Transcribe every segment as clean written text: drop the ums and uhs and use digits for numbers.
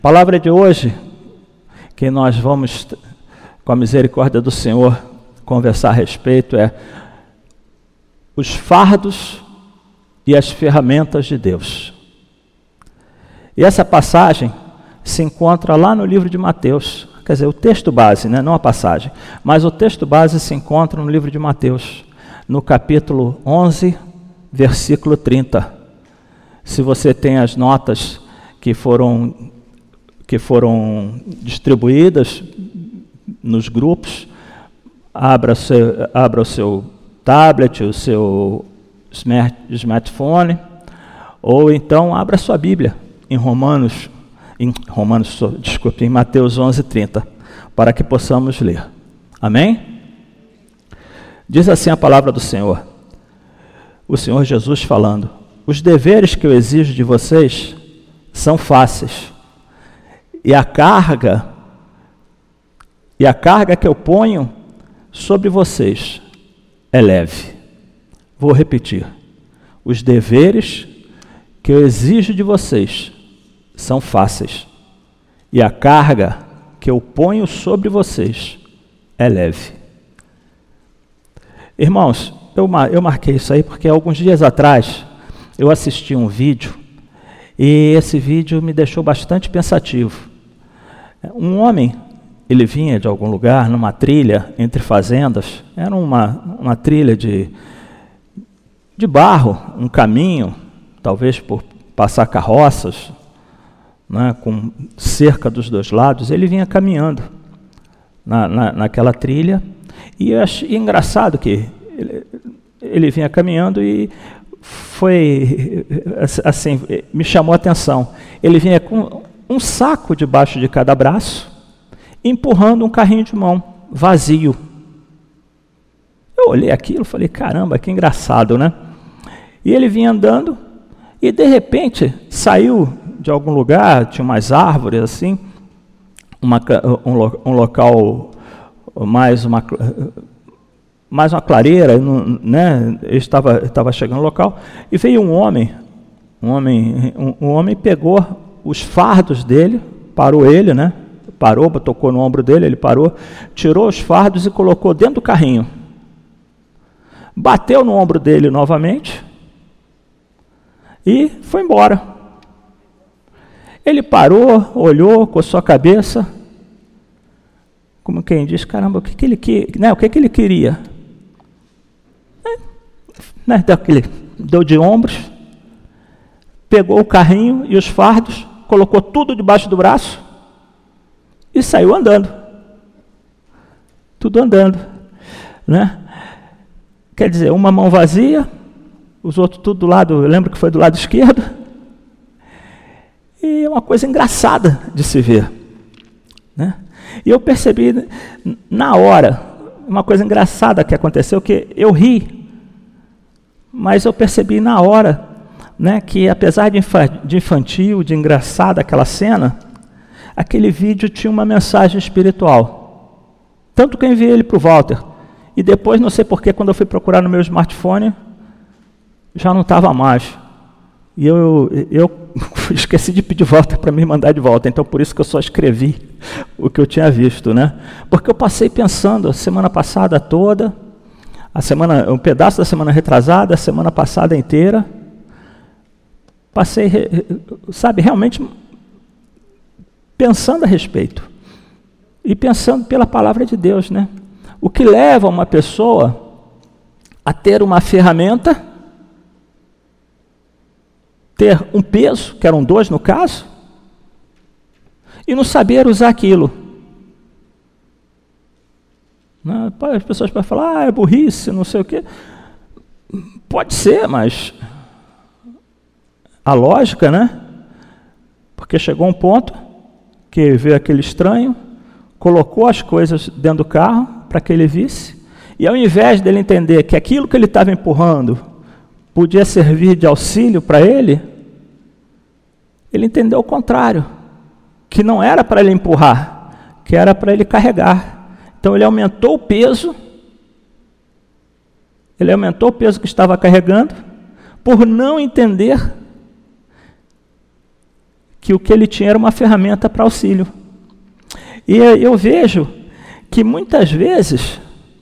A palavra de hoje, que nós vamos, com a misericórdia do Senhor, conversar a respeito, é os fardos e as ferramentas de Deus. E essa passagem se encontra lá no livro de Mateus, quer dizer, o texto base, né? Não a passagem, mas o texto base se encontra no livro de Mateus, no capítulo 11, versículo 30. Se você tem as notas que foram distribuídas nos grupos, abra o seu tablet, o seu smartphone, ou então abra a sua Bíblia em Mateus 11:30, para que possamos ler. Amém? Diz assim a palavra do Senhor, o Senhor Jesus falando: os deveres que eu exijo de vocês são fáceis, e a carga que eu ponho sobre vocês é leve. Vou repetir. Os deveres que eu exijo de vocês são fáceis, e a carga que eu ponho sobre vocês é leve. Irmãos, eu marquei isso aí porque alguns dias atrás eu assisti um vídeo, e esse vídeo me deixou bastante pensativo. Um homem, ele vinha de algum lugar, numa trilha entre fazendas, era uma trilha de barro, um caminho, talvez por passar carroças, né, com cerca dos dois lados. Ele vinha caminhando naquela trilha, e eu achei engraçado que ele vinha caminhando e foi assim, me chamou a atenção. Ele vinha com um saco debaixo de cada braço, empurrando um carrinho de mão vazio. Eu olhei aquilo e falei, caramba, que engraçado, né? E ele vinha andando e de repente saiu de algum lugar, tinha umas árvores assim, um local mais uma clareira, né? Ele estava chegando no local e veio um homem pegou os fardos dele, parou ele, né? Parou, tocou no ombro dele, ele parou, tirou os fardos e colocou dentro do carrinho. Bateu no ombro dele novamente e foi embora. Ele parou, olhou, coçou a cabeça, como quem diz, caramba, o que ele queria? Né? Deu de ombros, pegou o carrinho e os fardos, colocou tudo debaixo do braço e saiu andando. Tudo andando, né? Quer dizer, uma mão vazia, os outros tudo do lado, eu lembro que foi do lado esquerdo. E é uma coisa engraçada de se ver, né? E eu percebi na hora, uma coisa engraçada que aconteceu, que eu ri, mas eu percebi na hora, né, que apesar de infantil, de engraçada aquela cena, aquele vídeo tinha uma mensagem espiritual. Tanto que eu enviei ele para o Walter. E depois, não sei porquê, quando eu fui procurar no meu smartphone, já não estava mais. E eu esqueci de pedir volta para me mandar de volta. Então, por isso que eu só escrevi o que eu tinha visto, né? Porque eu passei pensando a semana passada toda, um pedaço da semana retrasada, a semana passada inteira. Passei, realmente pensando a respeito. E pensando pela palavra de Deus, né? O que leva uma pessoa a ter uma ferramenta, ter um peso, que eram dois no caso, e não saber usar aquilo. As pessoas podem falar, é burrice, não sei o quê. Pode ser, mas a lógica, né? Porque chegou um ponto que veio aquele estranho, colocou as coisas dentro do carro para que ele visse, e ao invés dele entender que aquilo que ele estava empurrando podia servir de auxílio para ele entendeu o contrário, que não era para ele empurrar, que era para ele carregar. Então ele aumentou o peso que estava carregando, por não entender que o que ele tinha era uma ferramenta para auxílio. E eu vejo que muitas vezes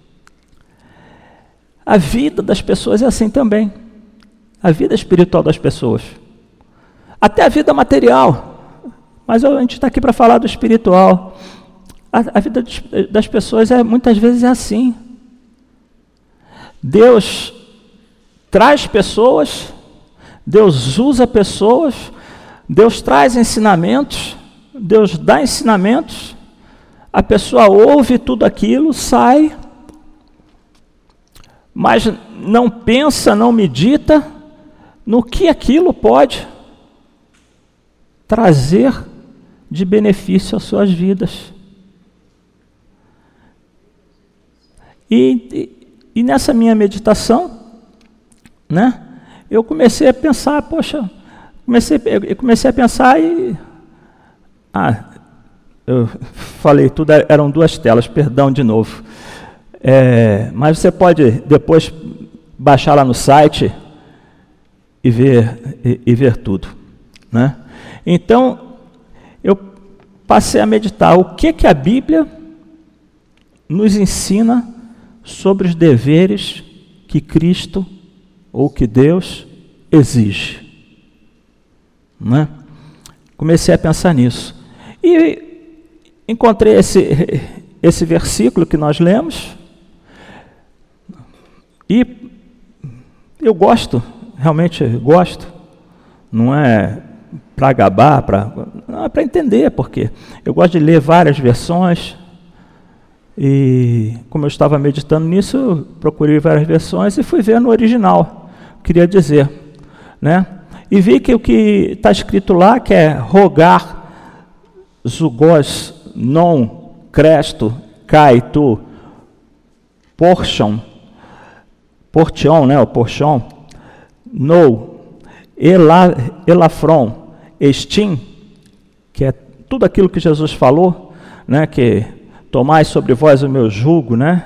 a vida das pessoas é assim também. A vida espiritual das pessoas. Até a vida material. Mas a gente está aqui para falar do espiritual. A vida das pessoas muitas vezes é assim. Deus traz pessoas, Deus usa pessoas, Deus traz ensinamentos, Deus dá ensinamentos, a pessoa ouve tudo aquilo, sai, mas não pensa, não medita no que aquilo pode trazer de benefício às suas vidas. E nessa minha meditação, né, eu comecei a pensar, eu comecei a pensar e... eu falei tudo, eram 2 telas, perdão de novo. Mas você pode depois baixar lá no site e ver tudo, né? Então, eu passei a meditar o que a Bíblia nos ensina sobre os deveres que Cristo ou que Deus exige, né? Comecei a pensar nisso. E encontrei esse versículo que nós lemos, e eu gosto, realmente gosto, não é para gabar, não é para entender, porque eu gosto de ler várias versões, e como eu estava meditando nisso, eu procurei várias versões e fui ver no original, queria dizer, né? E vi que o que está escrito lá, que é rogar, zugos, non, cresto, kai, tu, portion, né, o portion, no, elafron, estim, que é tudo aquilo que Jesus falou, né, que tomai sobre vós o meu jugo, né,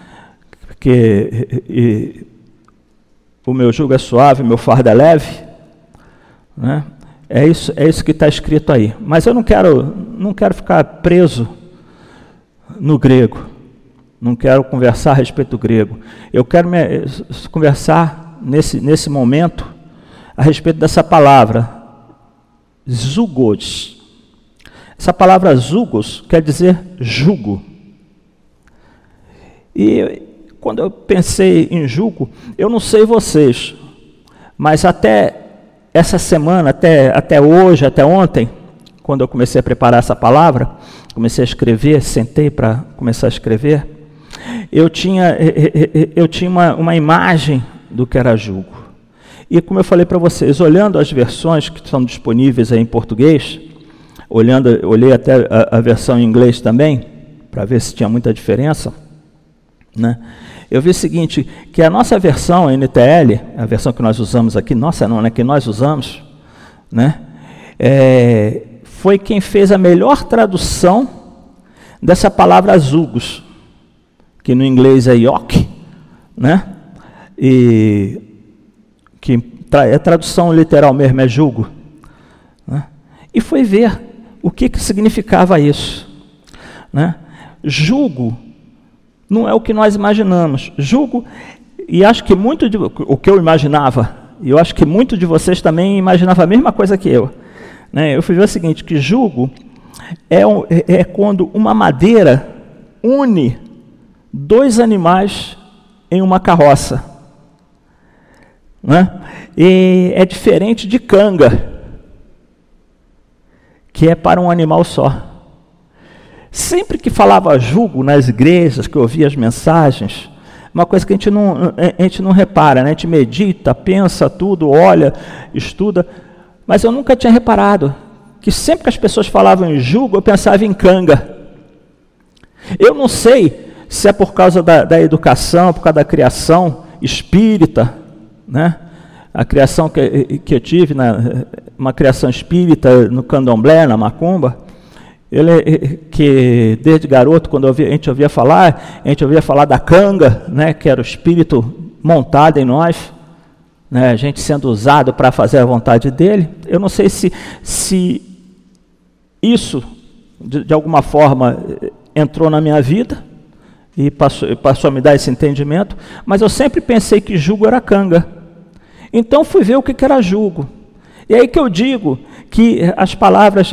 o meu jugo é suave, o meu fardo é leve, né? É isso que está escrito aí. Mas eu não quero ficar preso no grego. Não quero conversar a respeito do grego. Eu quero conversar nesse momento a respeito dessa palavra, zugos. Essa palavra zugos quer dizer jugo. E quando eu pensei em jugo, eu não sei vocês, mas até essa semana, até hoje, até ontem, quando eu comecei a preparar essa palavra, comecei a escrever, sentei para começar a escrever, eu tinha uma imagem do que era jugo. E como eu falei para vocês, olhando as versões que estão disponíveis aí em português, olhei até a versão em inglês também, para ver se tinha muita diferença, né? Eu vi o seguinte, que a nossa versão, a NTL, a versão que nós usamos aqui, nossa não, né, que nós usamos, né, foi quem fez a melhor tradução dessa palavra zugos, que no inglês é yoke, né, e que a tradução literal mesmo é jugo, né, e foi ver o que significava isso, né. Jugo não é o que nós imaginamos. Jugo, e acho que o que eu imaginava, e eu acho que muito de vocês também imaginava a mesma coisa que eu, né? Eu fui ver o seguinte, que jugo é quando uma madeira une 2 animais em uma carroça, né? E é diferente de canga, que é para um animal só. Sempre que falava jugo nas igrejas, que eu ouvia as mensagens, uma coisa que a gente não repara, né? A gente medita, pensa tudo, olha, estuda, mas eu nunca tinha reparado que sempre que as pessoas falavam em jugo, eu pensava em canga. Eu não sei se é por causa da educação, por causa da criação espírita, né? A criação que eu tive, uma criação espírita no candomblé, na macumba, que desde garoto, quando a gente ouvia falar da canga, né, que era o espírito montado em nós, né, a gente sendo usado para fazer a vontade dele. Eu não sei se isso, de alguma forma, entrou na minha vida e passou a me dar esse entendimento, mas eu sempre pensei que jugo era canga. Então fui ver o que era jugo. E aí que eu digo que as palavras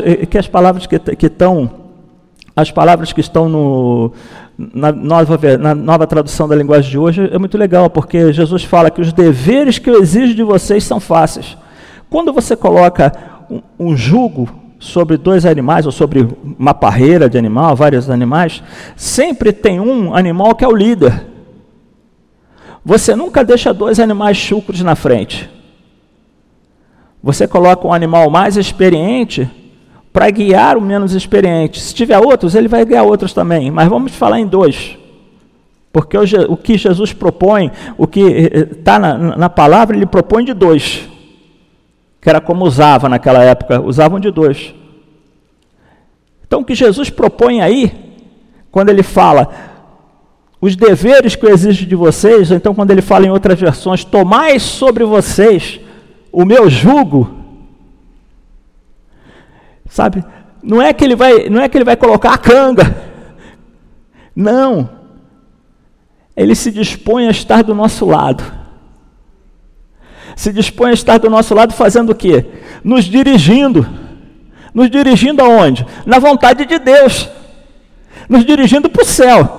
que estão na nova tradução da linguagem de hoje é muito legal, porque Jesus fala que os deveres que eu exijo de vocês são fáceis. Quando você coloca um jugo sobre dois animais, ou sobre uma parreira de animal, vários animais, sempre tem um animal que é o líder. Você nunca deixa dois animais chucros na frente. Você coloca um animal mais experiente para guiar o menos experiente. Se tiver outros, ele vai guiar outros também. Mas vamos falar em dois. Porque o que Jesus propõe, o que está na palavra, ele propõe de dois. Que era como usava naquela época, usavam de dois. Então o que Jesus propõe aí, quando ele fala os deveres que eu exijo de vocês, ou então quando ele fala em outras versões, tomai sobre vocês o meu jugo, sabe? Não é que ele vai colocar a canga. Não. Ele se dispõe a estar do nosso lado. Se dispõe a estar do nosso lado fazendo o quê? Nos dirigindo. Nos dirigindo aonde? Na vontade de Deus. Nos dirigindo para o céu.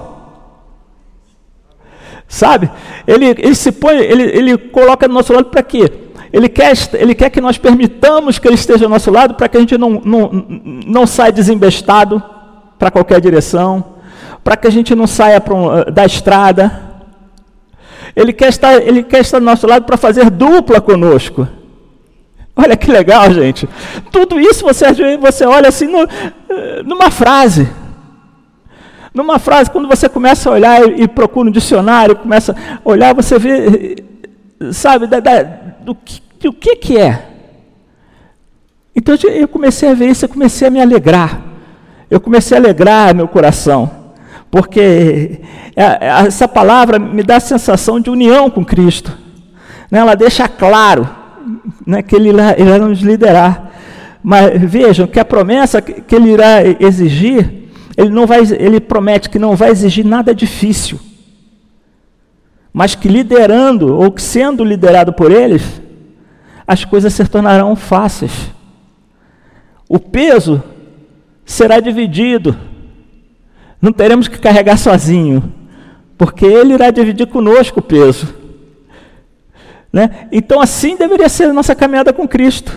Sabe? Ele coloca do nosso lado para quê? Ele quer que nós permitamos que ele esteja ao nosso lado para que a gente não saia desembestado para qualquer direção, para que a gente não saia da estrada. Ele quer estar do nosso lado para fazer dupla conosco. Olha que legal, gente. Tudo isso você olha assim numa frase. Numa frase, quando você começa a olhar e procura um dicionário, começa a olhar, você vê, sabe, do que é. Então eu comecei a ver isso, eu comecei a me alegrar. Eu comecei a alegrar meu coração, porque essa palavra me dá a sensação de união com Cristo. Né? Ela deixa claro, né, que Ele irá nos liderar. Mas vejam que a promessa que Ele irá exigir, Ele promete que não vai exigir nada difícil, mas que liderando, ou que sendo liderado por eles, as coisas se tornarão fáceis. O peso será dividido. Não teremos que carregar sozinho, porque Ele irá dividir conosco o peso. Né? Então assim deveria ser a nossa caminhada com Cristo.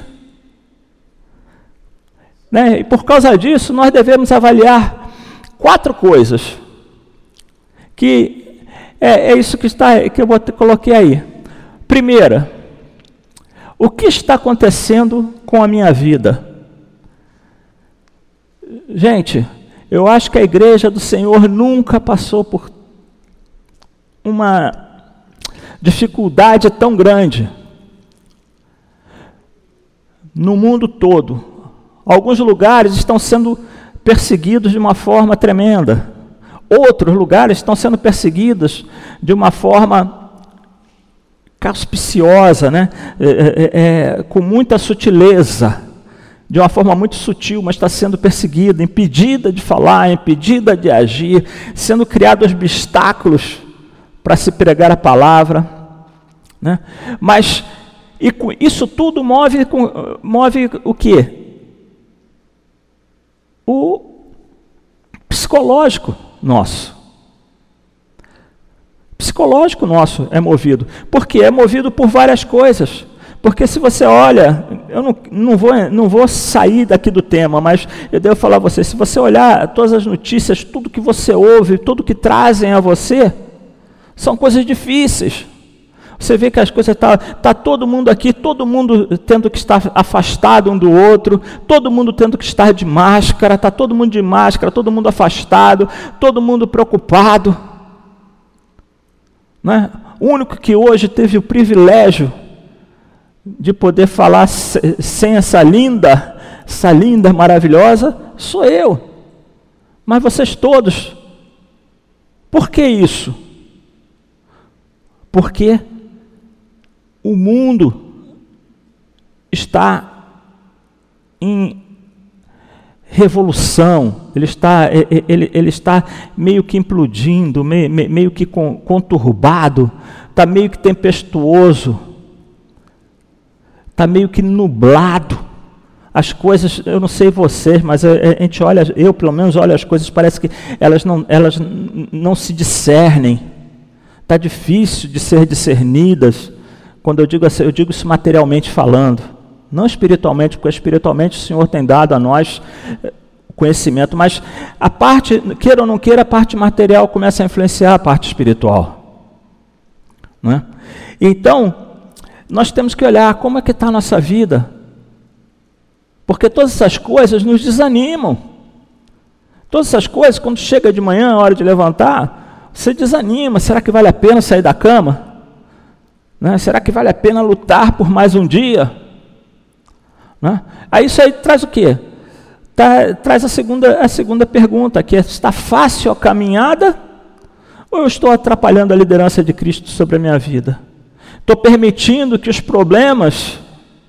Né? E por causa disso, nós devemos avaliar 4 coisas, que é isso que eu coloquei aí. Primeira, o que está acontecendo com a minha vida? Gente, eu acho que a igreja do Senhor nunca passou por uma dificuldade tão grande. No mundo todo, alguns lugares estão sendo perseguidos de uma forma tremenda. Outros lugares estão sendo perseguidos de uma forma auspiciosa, né? Com muita sutileza, de uma forma muito sutil, mas está sendo perseguida, impedida de falar, impedida de agir, sendo criados obstáculos para se pregar a palavra. Né? Mas isso tudo move o quê? O psicológico nosso. Psicológico nosso é movido. Por quê? É movido por várias coisas. Porque se você olha, eu não vou sair daqui do tema, mas eu devo falar a você, se você olhar todas as notícias, tudo que você ouve, tudo que trazem a você, são coisas difíceis. Você vê que as coisas tá todo mundo aqui, todo mundo tendo que estar afastado um do outro, todo mundo tendo que estar de máscara, está todo mundo de máscara, todo mundo afastado, todo mundo preocupado. Né? O único que hoje teve o privilégio de poder falar sem essa linda maravilhosa, sou eu. Mas vocês todos. Por que isso? Porque o mundo está revolução, ele está meio que implodindo, meio que conturbado, está meio que tempestuoso, está meio que nublado. As coisas, eu não sei vocês, mas a gente olha, eu pelo menos olho as coisas, parece que elas não se discernem. Está difícil de ser discernidas. Quando eu digo assim, eu digo isso materialmente falando, não espiritualmente, porque espiritualmente o Senhor tem dado a nós conhecimento, mas a parte, queira ou não queira, a parte material começa a influenciar a parte espiritual. Não é? Então, nós temos que olhar como é que está a nossa vida, porque todas essas coisas nos desanimam. Todas essas coisas, quando chega de manhã, a hora de levantar, você desanima. Será que vale a pena sair da cama? Né? Será que vale a pena lutar por mais um dia? Né? Aí isso aí traz o quê? Traz a segunda pergunta, que é: está fácil a caminhada ou eu estou atrapalhando a liderança de Cristo sobre a minha vida? Estou permitindo que os problemas,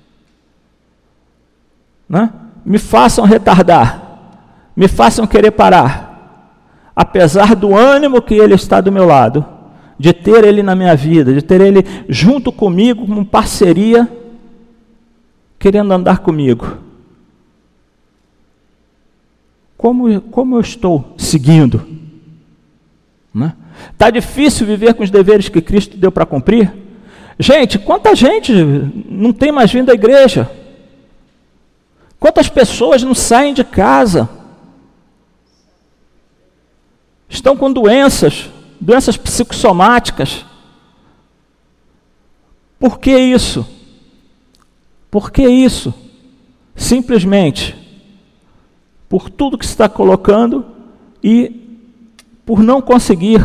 né, me façam retardar, me façam querer parar, apesar do ânimo que Ele está do meu lado, de ter Ele na minha vida, de ter Ele junto comigo, como parceria, querendo andar comigo. Como eu estou seguindo? Está difícil viver com os deveres que Cristo deu para cumprir? Gente, quanta gente não tem mais vindo à igreja? Quantas pessoas não saem de casa? Estão com doenças psicossomáticas. Por que isso? Por que isso? Simplesmente por tudo que se está colocando e por não conseguir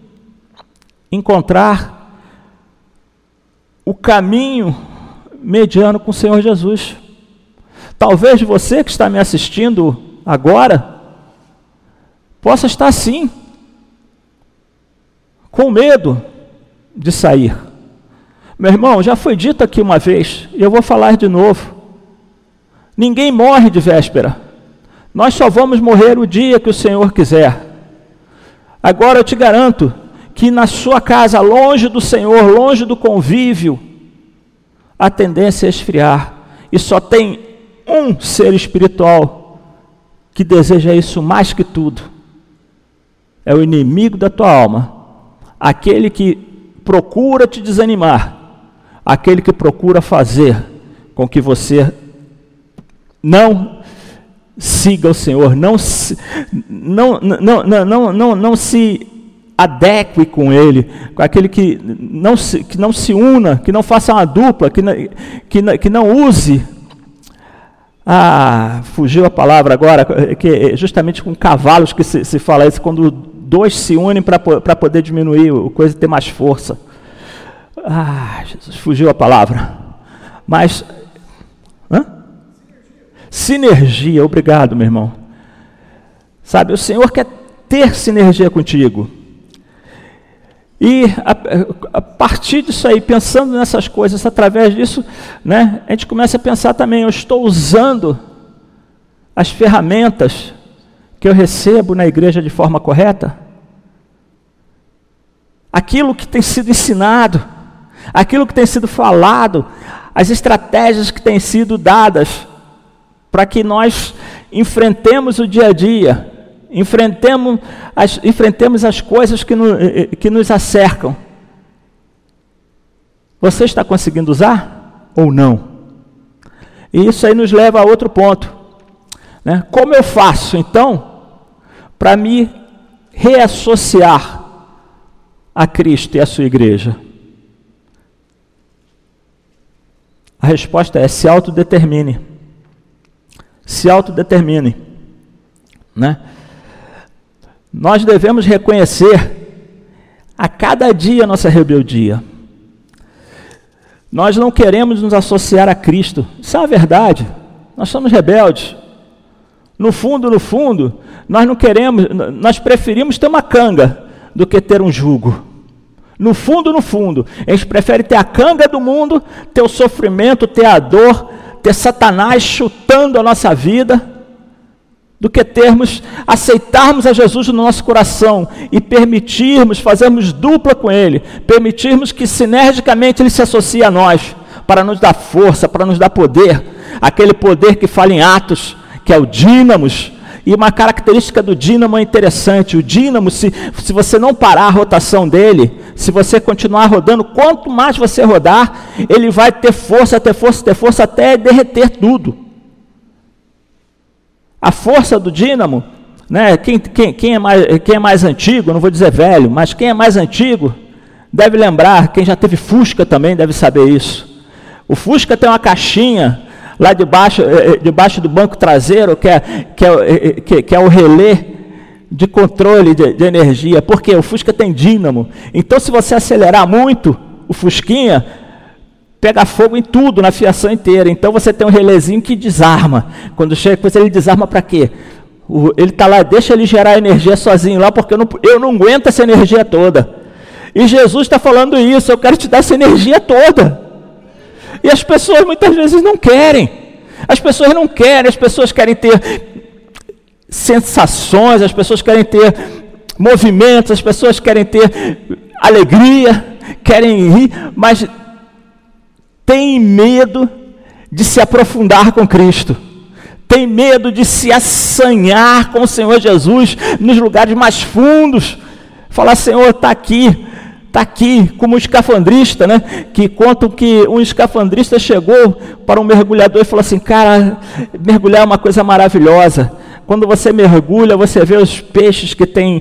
encontrar o caminho mediano com o Senhor Jesus. Talvez você que está me assistindo agora possa estar assim, com medo de sair. Meu irmão, já foi dito aqui uma vez, e eu vou falar de novo: ninguém morre de véspera. Nós só vamos morrer o dia que o Senhor quiser. Agora eu te garanto que na sua casa, longe do Senhor, longe do convívio, a tendência é esfriar. E só tem um ser espiritual que deseja isso mais que tudo. É o inimigo da tua alma. Aquele que procura te desanimar. Aquele que procura fazer com que você não siga o Senhor, não se adeque com Ele, com aquele que não se una, que não faça uma dupla, que não use, fugiu a palavra agora, que é justamente com cavalos que se fala isso, quando dois se unem para poder diminuir a coisa e ter mais força. Jesus, fugiu a palavra. Mas sinergia, obrigado, meu irmão. Sabe, o Senhor quer ter sinergia contigo. E a partir disso aí, pensando nessas coisas, através disso, né, a gente começa a pensar também: eu estou usando as ferramentas que eu recebo na igreja de forma correta? Aquilo que tem sido ensinado, aquilo que tem sido falado, as estratégias que têm sido dadas, para que nós enfrentemos o dia a dia, enfrentemos as coisas que nos acercam. Você está conseguindo usar ou não? E isso aí nos leva a outro ponto, né? Como eu faço, então, para me reassociar a Cristo e a sua igreja? A resposta é: se autodetermine. Se autodetermine, né? Nós devemos reconhecer a cada dia a nossa rebeldia. Nós não queremos nos associar a Cristo. Isso é uma verdade. Nós somos rebeldes. No fundo, nós não queremos, nós preferimos ter uma canga do que ter um jugo. No fundo, a gente prefere ter a canga do mundo, ter o sofrimento, ter a dor, ter Satanás chutando a nossa vida, do que aceitarmos a Jesus no nosso coração e permitirmos, fazermos dupla com Ele, permitirmos que sinergicamente Ele se associe a nós, para nos dar força, para nos dar poder, aquele poder que fala em Atos, que é o dínamos. E uma característica do dínamo é interessante. O dínamo, se você não parar a rotação dele, se você continuar rodando, quanto mais você rodar, ele vai ter força, até derreter tudo. A força do dínamo, né? Quem é mais antigo, não vou dizer velho, mas quem é mais antigo deve lembrar, quem já teve Fusca também deve saber isso. O Fusca tem uma caixinha lá debaixo do banco traseiro, que é o relé de controle de energia, porque o Fusca tem dínamo. Então, se você acelerar muito, o Fusquinha pega fogo em tudo, na fiação inteira. Então, você tem um relézinho que desarma. Quando chega, ele desarma para quê? Ele está lá, deixa ele gerar energia sozinho lá, porque eu não aguento essa energia toda. E Jesus está falando isso, eu quero te dar essa energia toda. E as pessoas muitas vezes não querem. As pessoas querem ter sensações, as pessoas querem ter movimentos, as pessoas querem ter alegria, querem rir, mas têm medo de se aprofundar com Cristo. Tem medo de se assanhar com o Senhor Jesus nos lugares mais fundos. Falar, Senhor, está aqui, como um escafandrista, né? Que contam que um escafandrista chegou para um mergulhador e falou assim: cara, mergulhar é uma coisa maravilhosa. Quando você mergulha, você vê os peixes que têm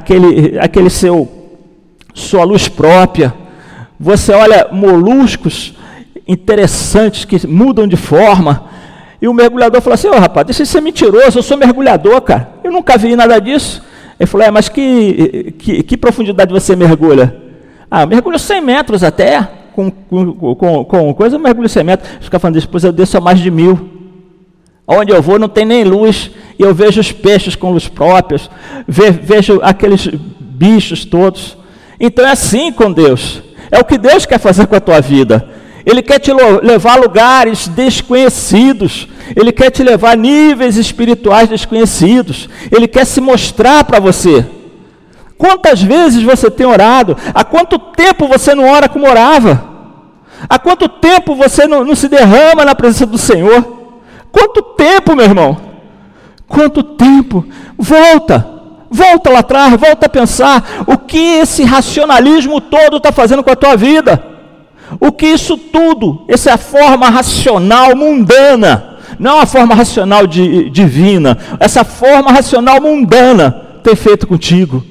sua luz própria. Você olha moluscos interessantes que mudam de forma. E o mergulhador falou assim: rapaz, deixa de ser mentiroso, eu sou mergulhador, cara. Eu nunca vi nada disso. Ele falou: mas que profundidade você mergulha? Eu mergulho 100 metros até, com coisa, eu mergulho 100 metros. Os escafandristas, depois eu desço a mais de 1000. Onde eu vou não tem nem luz, e eu vejo os peixes com luz próprias, vejo aqueles bichos todos. Então é assim com Deus, é o que Deus quer fazer com a tua vida. Ele quer te levar a lugares desconhecidos, Ele quer te levar a níveis espirituais desconhecidos, Ele quer se mostrar para você. Quantas vezes você tem orado? Há quanto tempo você não ora como orava? Há quanto tempo você não se derrama na presença do Senhor? Quanto tempo, meu irmão? Quanto tempo? Volta lá atrás, volta a pensar o que esse racionalismo todo está fazendo com a tua vida. O que isso tudo, essa é a forma racional mundana, não a forma racional divina, essa forma racional mundana tem feito contigo.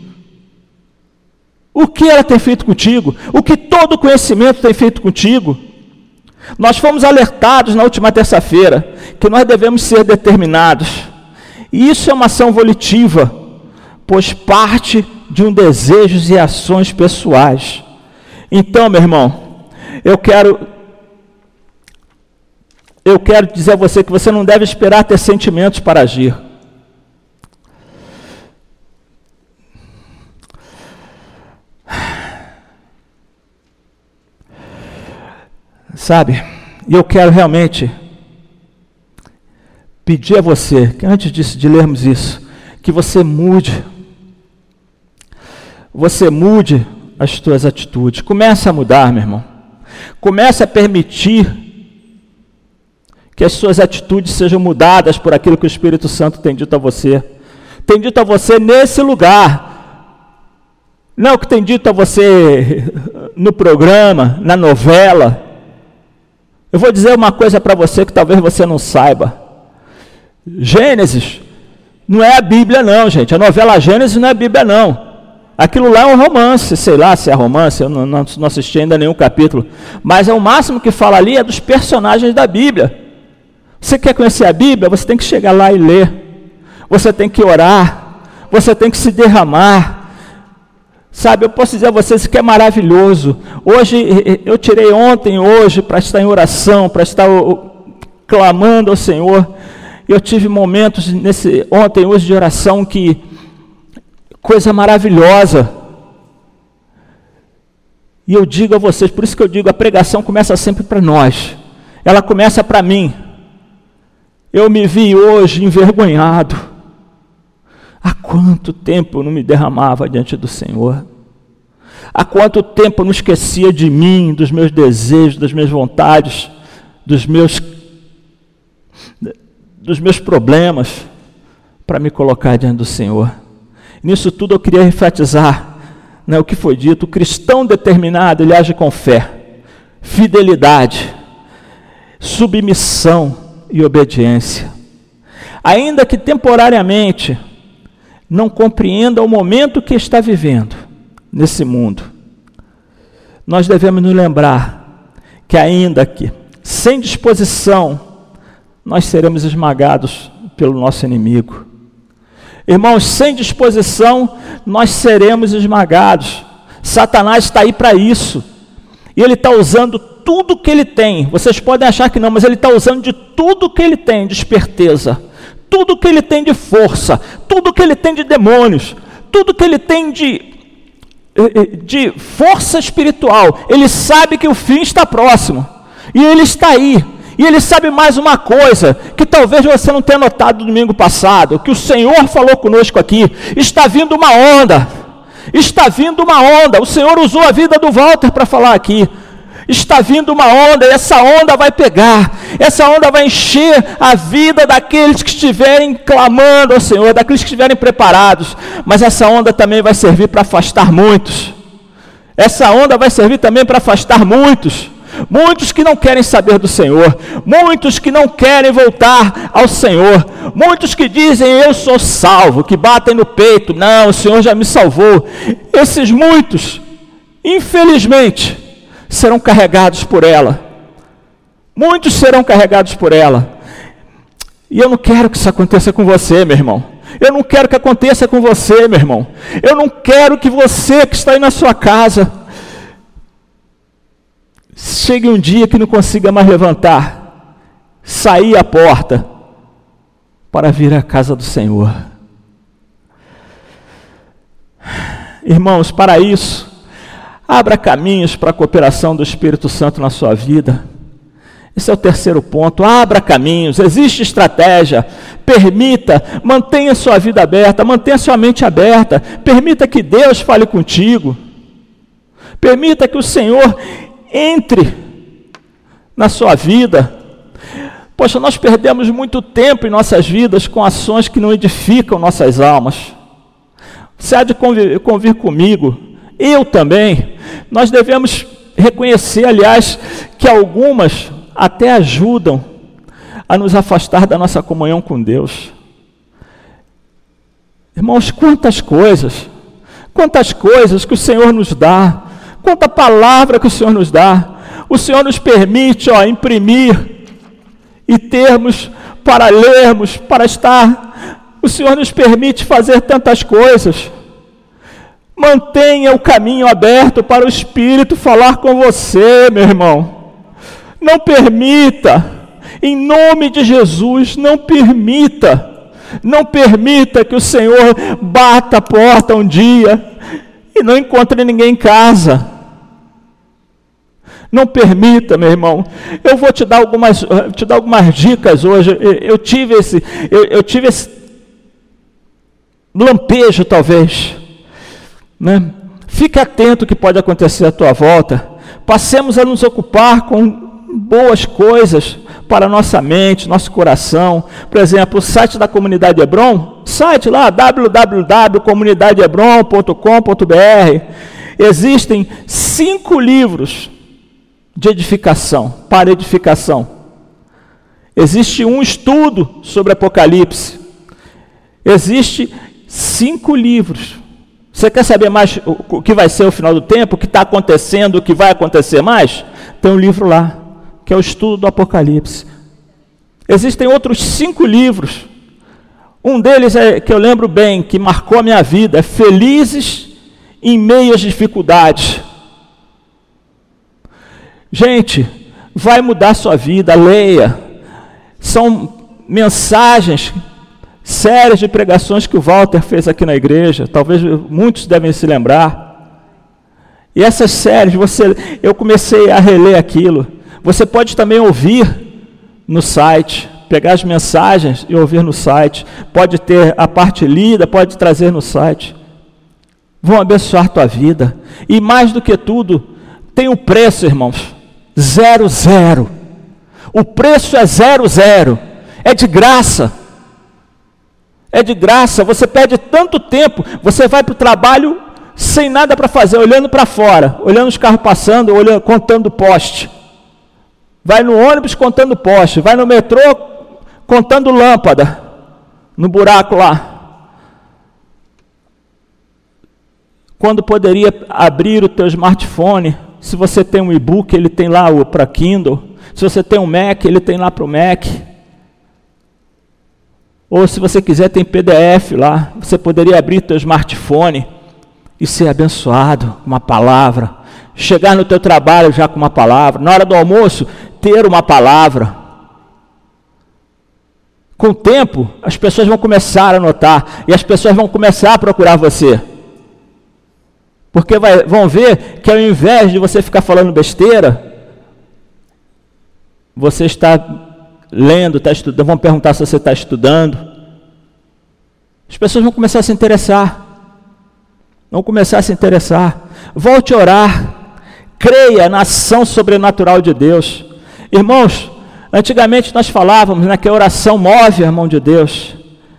O que ela tem feito contigo? O que todo conhecimento tem feito contigo? Nós fomos alertados na última terça-feira que nós devemos ser determinados. E isso é uma ação volitiva, pois parte de um desejos e ações pessoais. Então, meu irmão, eu quero dizer a você que você não deve esperar ter sentimentos para agir. Sabe, e eu quero realmente pedir a você, que antes de lermos isso, que você mude as tuas atitudes. Comece a mudar, meu irmão. Comece a permitir que as suas atitudes sejam mudadas por aquilo que o Espírito Santo tem dito a você. Tem dito a você nesse lugar. Não o que tem dito a você no programa, na novela. Eu vou dizer uma coisa para você que talvez você não saiba. Gênesis não é a Bíblia não, gente. A novela Gênesis não é a Bíblia não. Aquilo lá é um romance, sei lá se é romance, eu não assisti ainda nenhum capítulo. Mas é o máximo que fala ali é dos personagens da Bíblia. Você quer conhecer a Bíblia? Você tem que chegar lá e ler. Você tem que orar. Você tem que se derramar. Sabe, eu posso dizer a vocês que é maravilhoso. Hoje, eu tirei ontem e hoje para estar em oração, para estar clamando ao Senhor. Eu tive momentos ontem e hoje de oração que, coisa maravilhosa. E eu digo a vocês, por isso que eu digo, a pregação começa sempre para nós. Ela começa para mim. Eu me vi hoje envergonhado. quanto tempo eu não me derramava diante do Senhor. Há quanto tempo eu não esquecia de mim, dos meus desejos, das minhas vontades, dos meus problemas, para me colocar diante do Senhor. Nisso tudo eu queria enfatizar, né, o que foi dito. O cristão determinado, ele age com fé, fidelidade, submissão e obediência. Ainda que temporariamente não compreenda o momento que está vivendo nesse mundo, nós devemos nos lembrar que ainda que sem disposição, nós seremos esmagados pelo nosso inimigo. Irmãos, sem disposição, nós seremos esmagados. Satanás está aí para isso. E ele está usando tudo que ele tem. Vocês podem achar que não, mas ele está usando de tudo que ele tem de esperteza, tudo que ele tem de força, tudo que ele tem de demônios, tudo que ele tem de força espiritual. Ele sabe que o fim está próximo. E ele está aí. E ele sabe mais uma coisa, que talvez você não tenha notado no domingo passado, que o Senhor falou conosco aqui. Está vindo uma onda. Está vindo uma onda. O Senhor usou a vida do Walter para falar aqui. Está vindo uma onda, e essa onda vai pegar. Essa onda vai encher a vida daqueles que estiverem clamando ao Senhor, daqueles que estiverem preparados. Mas essa onda também vai servir para afastar muitos. Essa onda vai servir também para afastar muitos. Muitos que não querem saber do Senhor, muitos que não querem voltar ao Senhor, muitos que dizem eu sou salvo, que batem no peito, não, o Senhor já me salvou. Esses muitos, infelizmente, serão carregados por ela. Muitos serão carregados por ela. E eu não quero que isso aconteça com você, meu irmão. Eu não quero que aconteça com você, meu irmão. Eu não quero que você que está aí na sua casa chegue um dia que não consiga mais levantar, sair à porta para vir à casa do Senhor. Irmãos, para isso, abra caminhos para a cooperação do Espírito Santo na sua vida. Esse é o terceiro ponto. Abra caminhos, existe estratégia. Permita, mantenha sua vida aberta, mantenha sua mente aberta. Permita que Deus fale contigo. Permita que o Senhor entre na sua vida. Poxa, nós perdemos muito tempo em nossas vidas com ações que não edificam nossas almas. Você há de convir comigo, eu também. Nós devemos reconhecer, aliás, que algumas até ajudam a nos afastar da nossa comunhão com Deus. Irmãos, quantas coisas que o Senhor nos dá, quanta palavra que o Senhor nos dá. O Senhor nos permite, imprimir e termos para lermos, para estar. O Senhor nos permite fazer tantas coisas. Mantenha o caminho aberto para o Espírito falar com você, meu irmão. Não permita, em nome de Jesus, não permita que o Senhor bata a porta um dia e não encontre ninguém em casa. Não permita, meu irmão. Eu vou te dar algumas dicas hoje. Eu tive esse lampejo, talvez, né? Fique atento ao que pode acontecer à tua volta. Passemos a nos ocupar com boas coisas para a nossa mente, nosso coração. Por exemplo, o site da Comunidade Hebron, site lá, www.comunidadehebron.com.br. Existem 5 livros de edificação, para edificação. Existe um estudo sobre Apocalipse. Existe 5 livros. Você quer saber mais o que vai ser o final do tempo, o que está acontecendo, o que vai acontecer mais? Tem um livro lá, que é o estudo do Apocalipse. Existem outros 5 livros. Um deles é que eu lembro bem, que marcou a minha vida, é Felizes em Meio às Dificuldades. Gente, vai mudar a sua vida, leia. São mensagens, séries de pregações que o Walter fez aqui na igreja, talvez muitos devem se lembrar. E essas séries, eu comecei a reler aquilo. Você pode também ouvir no site, pegar as mensagens e ouvir no site. Pode ter a parte lida, pode trazer no site. Vão abençoar tua vida. E mais do que tudo, tem um preço, irmãos. 00. O preço é 00. É de graça. É de graça. Você perde tanto tempo. Você vai para o trabalho sem nada para fazer, olhando para fora, olhando os carros passando, olhando, contando poste. Vai no ônibus contando poste. Vai no metrô contando lâmpada. No buraco lá. Quando poderia abrir o teu smartphone, se você tem um e-book, ele tem lá para Kindle. Se você tem um Mac, ele tem lá para o Mac. Ou se você quiser, tem PDF lá. Você poderia abrir teu smartphone e ser abençoado com uma palavra. Chegar no teu trabalho já com uma palavra. Na hora do almoço, ter uma palavra. Com o tempo, as pessoas vão começar a notar. E as pessoas vão começar a procurar você. Porque vão ver que ao invés de você ficar falando besteira, você está lendo, está estudando, vão perguntar se você está estudando. As pessoas vão começar a se interessar. Vão começar a se interessar. Volte a orar. Creia na ação sobrenatural de Deus. Irmãos, antigamente nós falávamos, né, que a oração move a mão de Deus.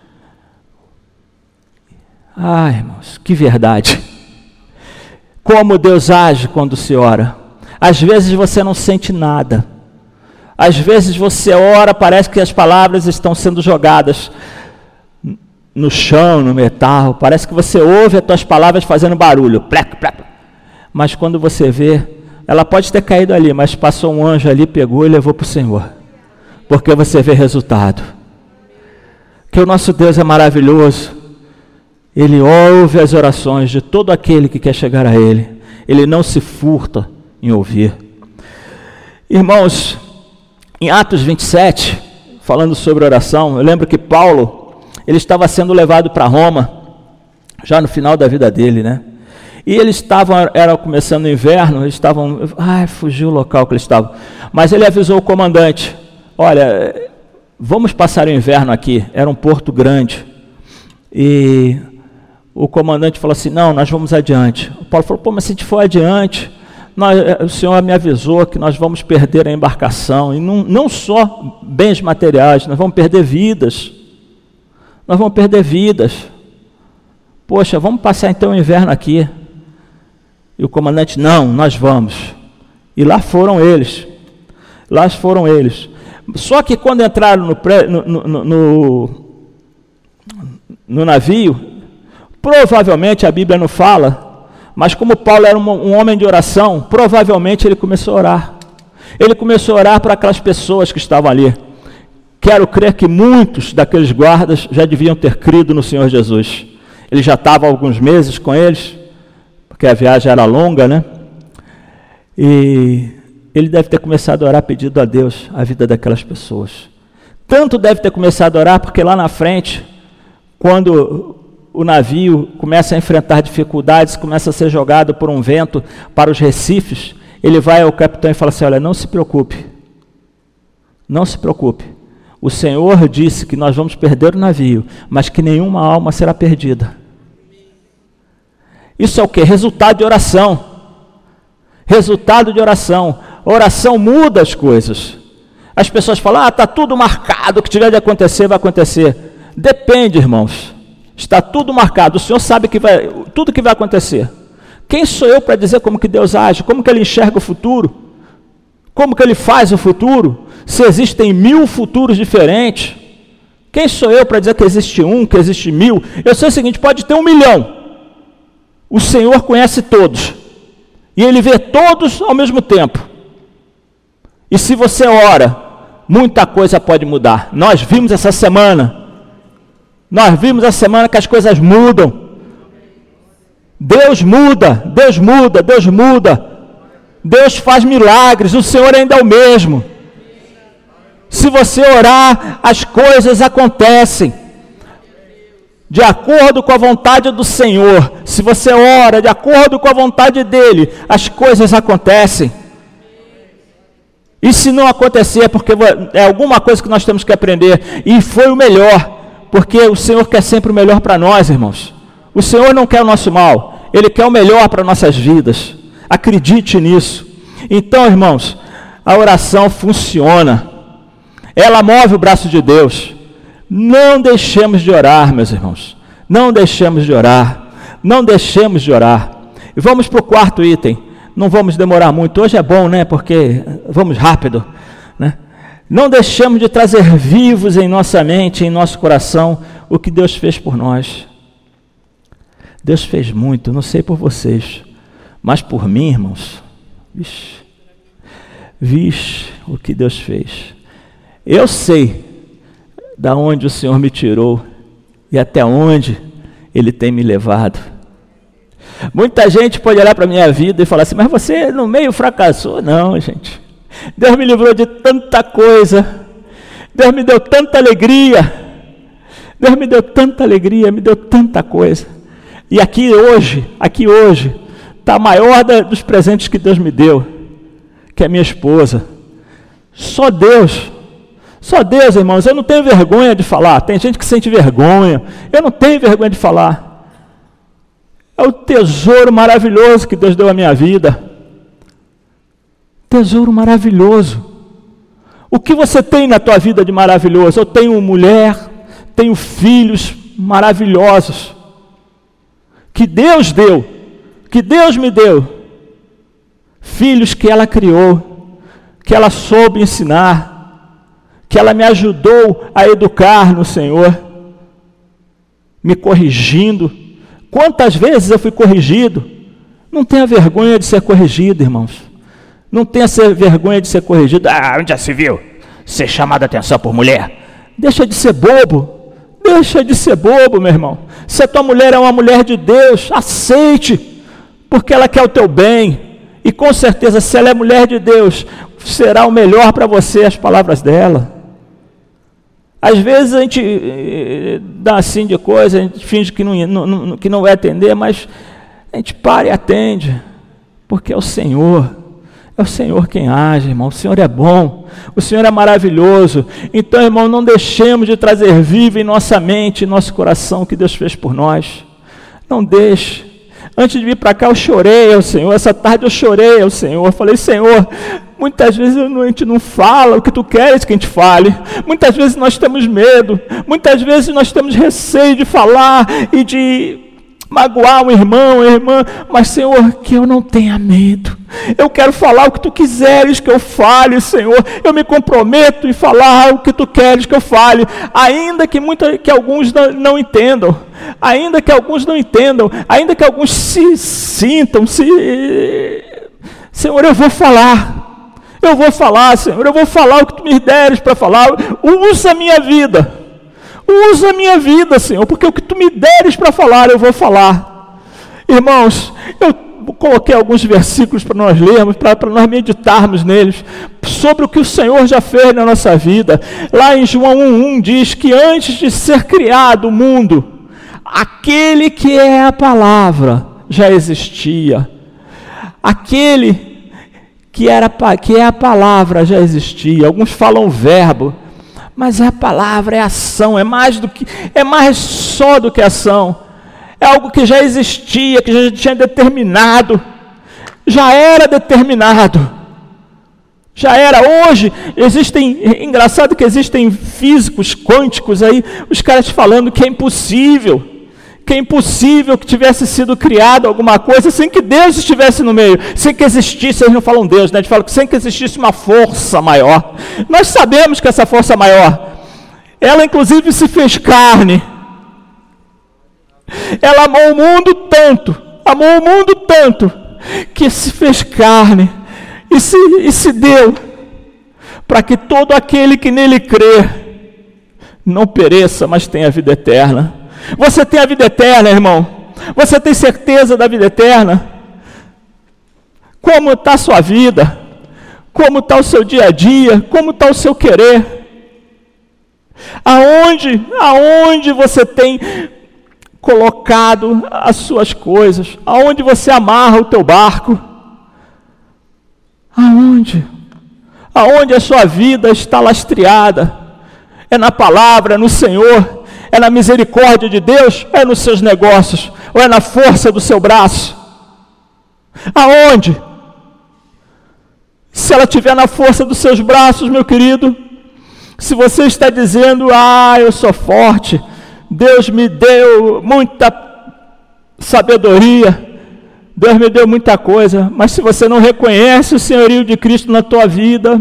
Ah, irmãos, que verdade. Como Deus age quando se ora. Às vezes você não sente nada. Às vezes você ora, parece que as palavras estão sendo jogadas no chão, no metal. Parece que você ouve as tuas palavras fazendo barulho. Plec, plec. Mas quando você vê, ela pode ter caído ali, mas passou um anjo ali, pegou e levou para o Senhor. Porque você vê resultado. Que o nosso Deus é maravilhoso. Ele ouve as orações de todo aquele que quer chegar a Ele. Ele não se furta em ouvir. Irmãos, em Atos 27, falando sobre oração, eu lembro que Paulo, ele estava sendo levado para Roma, já no final da vida dele, né? E eles estavam, era começando o inverno, eles estavam, fugiu o local que eles estavam. Mas ele avisou o comandante, olha, vamos passar o inverno aqui. Era um porto grande. E o comandante falou assim, não, nós vamos adiante. O Paulo falou, mas se a gente for adiante, o senhor me avisou que nós vamos perder a embarcação, e não só bens materiais, nós vamos perder vidas. Nós vamos perder vidas. Poxa, vamos passar então o inverno aqui. E o comandante, não, nós vamos. E lá foram eles. Lá foram eles. Só que quando entraram no navio, provavelmente, a Bíblia não fala, mas como Paulo era um homem de oração, provavelmente ele começou a orar. Ele começou a orar para aquelas pessoas que estavam ali. Quero crer que muitos daqueles guardas já deviam ter crido no Senhor Jesus. Ele já estava há alguns meses com eles, porque a viagem era longa, né? E ele deve ter começado a orar pedindo a Deus a vida daquelas pessoas. Tanto deve ter começado a orar, porque lá na frente, quando o navio começa a enfrentar dificuldades, começa a ser jogado por um vento para os recifes, ele vai ao capitão e fala assim, olha, não se preocupe, não se preocupe, o Senhor disse que nós vamos perder o navio, mas que nenhuma alma será perdida. Isso é o quê? Resultado de oração. Resultado de oração. Oração muda as coisas. As pessoas falam, está tudo marcado, o que tiver de acontecer, vai acontecer. Depende, irmãos. Está tudo marcado, o Senhor sabe tudo que vai acontecer. Quem sou eu para dizer como que Deus age, como que Ele enxerga o futuro? Como que Ele faz o futuro? Se existem 1000 futuros diferentes, quem sou eu para dizer que existe um, que existe 1000? Eu sei o seguinte, pode ter 1 milhão. O Senhor conhece todos. E Ele vê todos ao mesmo tempo. E se você ora, muita coisa pode mudar. Nós vimos essa semana que as coisas mudam. Deus muda, Deus muda, Deus muda. Deus faz milagres, o Senhor ainda é o mesmo. Se você orar, as coisas acontecem. De acordo com a vontade do Senhor. Se você ora de acordo com a vontade dEle, as coisas acontecem. E se não acontecer, é porque é alguma coisa que nós temos que aprender. E foi o melhor, porque o Senhor quer sempre o melhor para nós, irmãos. O Senhor não quer o nosso mal, Ele quer o melhor para nossas vidas. Acredite nisso. Então, irmãos, a oração funciona. Ela move o braço de Deus. Não deixemos de orar, meus irmãos. Não deixemos de orar. Não deixemos de orar. E vamos para o quarto item. Não vamos demorar muito. Hoje é bom, né? Porque vamos rápido, né? Não deixemos de trazer vivos em nossa mente, em nosso coração, o que Deus fez por nós. Deus fez muito, não sei por vocês, mas por mim, irmãos, vixe, o que Deus fez. Eu sei da onde o Senhor me tirou e até onde Ele tem me levado. Muita gente pode olhar para a minha vida e falar assim, mas você no meio fracassou. Não, gente. Deus me livrou de tanta coisa. Deus me deu tanta alegria. Deus me deu tanta alegria, me deu tanta coisa. E aqui hoje, está a maior dos presentes que Deus me deu, que é minha esposa. Só Deus, irmãos. Eu não tenho vergonha de falar. Tem gente que sente vergonha. Eu não tenho vergonha de falar. É o tesouro maravilhoso que Deus deu à minha vida. Tesouro maravilhoso. O que você tem na tua vida de maravilhoso? Eu tenho mulher, tenho filhos maravilhosos, que Deus deu, que Deus me deu. Filhos que ela criou, que ela soube ensinar, que ela me ajudou a educar no Senhor, me corrigindo. Quantas vezes eu fui corrigido? Não tenha vergonha de ser corrigido, irmãos. Não tenha vergonha de ser corrigido. Onde já se viu? Ser chamado a atenção por mulher. Deixa de ser bobo. Deixa de ser bobo, meu irmão. Se a tua mulher é uma mulher de Deus, aceite, porque ela quer o teu bem. E com certeza, se ela é mulher de Deus, será o melhor para você as palavras dela. Às vezes a gente dá assim de coisa, a gente finge que não vai atender, mas a gente para e atende, porque é o Senhor quem age, irmão. O Senhor é bom, o Senhor é maravilhoso. Então, irmão, não deixemos de trazer vivo em nossa mente, em nosso coração, o que Deus fez por nós. Não deixe. Antes de vir para cá, eu chorei ao Senhor. Essa tarde eu chorei ao Senhor. Eu falei, Senhor, muitas vezes a gente não fala o que Tu queres que a gente fale. Muitas vezes nós temos medo. Muitas vezes nós temos receio de falar e de magoar um irmão, uma irmã. Mas, Senhor, que eu não tenha medo. Eu quero falar o que Tu quiseres que eu fale, Senhor. Eu me comprometo em falar o que Tu queres que eu fale. Ainda que alguns não entendam. Ainda que alguns não entendam. Ainda que alguns se sintam. Senhor, eu vou falar. Eu vou falar, Senhor. Eu vou falar o que Tu me deres para falar. Usa a minha vida. Usa a minha vida, Senhor. Porque o que Tu me deres para falar, eu vou falar. Irmãos, eu coloquei alguns versículos para nós lermos, para nós meditarmos neles, sobre o que o Senhor já fez na nossa vida. Lá em João 1,1 diz que antes de ser criado o mundo, aquele que é a palavra já existia. Aquele que é a palavra já existia. Alguns falam verbo, mas é a palavra, é ação, é mais só do que ação. É algo que já existia, que já tinha determinado, já era determinado, já era. Hoje engraçado que existem físicos quânticos aí, os caras falando que é impossível que tivesse sido criado alguma coisa sem que Deus estivesse no meio, sem que existisse, eles não falam Deus, né? Eles falam que sem que existisse uma força maior. Nós sabemos que essa força maior, ela inclusive se fez carne. Ela amou o mundo tanto, que se fez carne e se deu para que todo aquele que nele crê não pereça, mas tenha vida eterna. Você tem a vida eterna, irmão? Você tem certeza da vida eterna? Como está a sua vida? Como está o seu dia a dia? Como está o seu querer? Aonde você tem colocado as suas coisas? Aonde você amarra o teu barco? Aonde a sua vida está lastreada? É na palavra, no Senhor? É na misericórdia de Deus? Ou é nos seus negócios? Ou é na força do seu braço? Aonde? Se ela estiver na força dos seus braços, meu querido, se você está dizendo, eu sou forte, Deus me deu muita sabedoria, Deus me deu muita coisa, mas se você não reconhece o senhorio de Cristo na tua vida,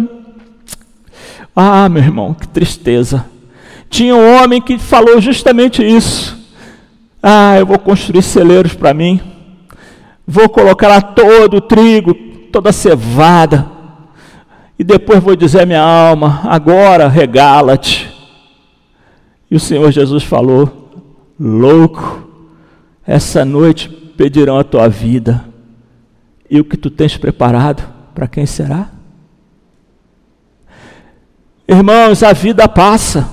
meu irmão, que tristeza. Tinha um homem que falou justamente isso. Eu vou construir celeiros para mim, vou colocar lá todo o trigo, toda a cevada, e depois vou dizer à minha alma, agora regala-te. E o Senhor Jesus falou, louco, essa noite pedirão a tua vida, e o que tu tens preparado, para quem será? Irmãos, a vida passa,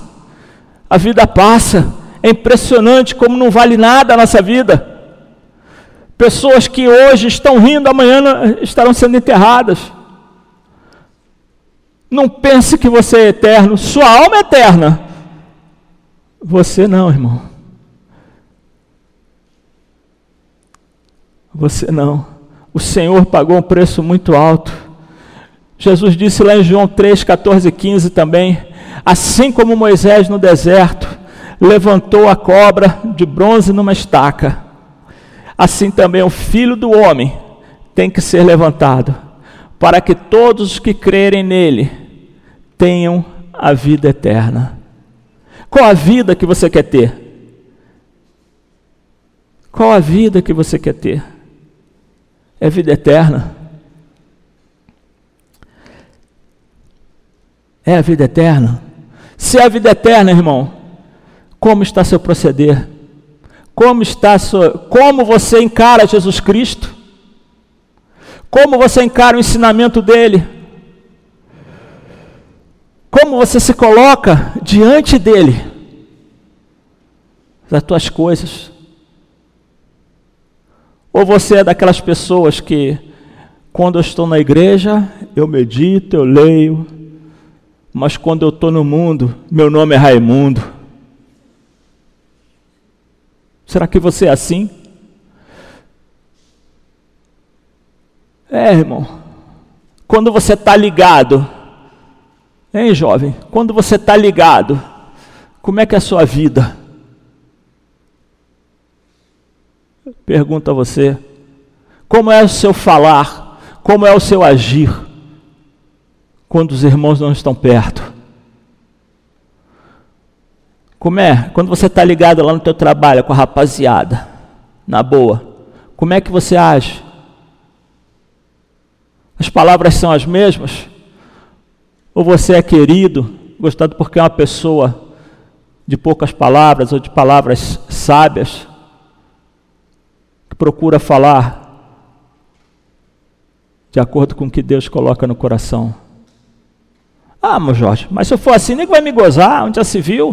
é impressionante como não vale nada a nossa vida. Pessoas que hoje estão rindo, amanhã estarão sendo enterradas. Não pense que você é eterno, sua alma é eterna. Você não, irmão. Você não. O Senhor pagou um preço muito alto. Jesus disse lá em João 3, 14 e 15 também, assim como Moisés no deserto levantou a cobra de bronze numa estaca, assim também o Filho do Homem tem que ser levantado, para que todos os que crerem nele tenham a vida eterna. Qual a vida que você quer ter? Qual a vida que você quer ter? É vida eterna? É a vida eterna? Se é a vida eterna, irmão, como está seu proceder? Como você encara Jesus Cristo? Como você encara o ensinamento dele? Como você se coloca diante dele? Das tuas coisas? Ou você é daquelas pessoas que, quando eu estou na igreja, eu medito, eu leio, mas quando eu estou no mundo, meu nome é Raimundo? Será que você é assim? Irmão, quando você está ligado, hein, jovem? Quando você está ligado, como é que é a sua vida? Pergunto a você, como é o seu falar? Como é o seu agir? Quando os irmãos não estão perto? Como é? Quando você está ligado lá no teu trabalho com a rapaziada, na boa, como é que você age? As palavras são as mesmas? Ou você é querido, gostado porque é uma pessoa de poucas palavras ou de palavras sábias, que procura falar de acordo com o que Deus coloca no coração? Meu Jorge, mas se eu for assim, ninguém vai me gozar, onde já se viu?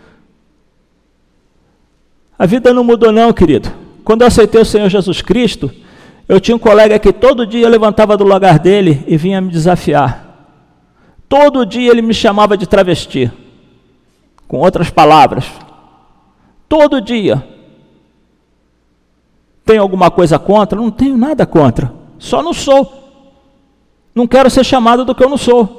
A vida não mudou não, querido. Quando eu aceitei o Senhor Jesus Cristo, eu tinha um colega que todo dia levantava do lugar dele e vinha me desafiar. Todo dia ele me chamava de travesti, com outras palavras. Todo dia. Tenho alguma coisa contra? Não tenho nada contra. Só não sou. Não quero ser chamado do que eu não sou.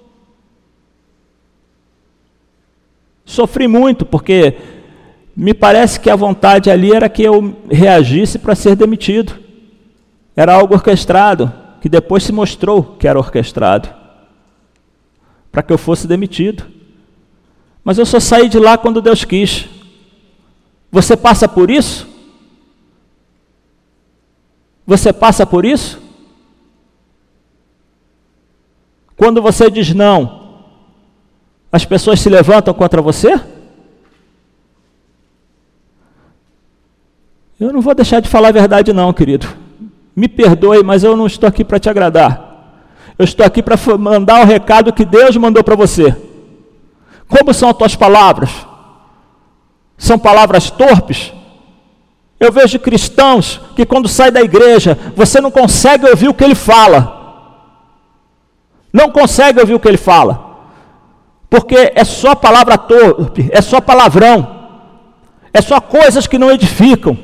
Sofri muito, porque me parece que a vontade ali era que eu reagisse para ser demitido. Era algo orquestrado, que depois se mostrou que era orquestrado, para que eu fosse demitido. Mas eu só saí de lá quando Deus quis. Você passa por isso? Você passa por isso? Quando você diz não, as pessoas se levantam contra você? Eu não vou deixar de falar a verdade não, querido. Me perdoe, mas eu não estou aqui para te agradar. Eu estou aqui para mandar o recado que Deus mandou para você. Como são as tuas palavras? São palavras torpes? Eu vejo cristãos que quando sai da igreja, você não consegue ouvir o que ele fala. Não consegue ouvir o que ele fala. Porque é só palavra torpe, é só palavrão. É só coisas que não edificam.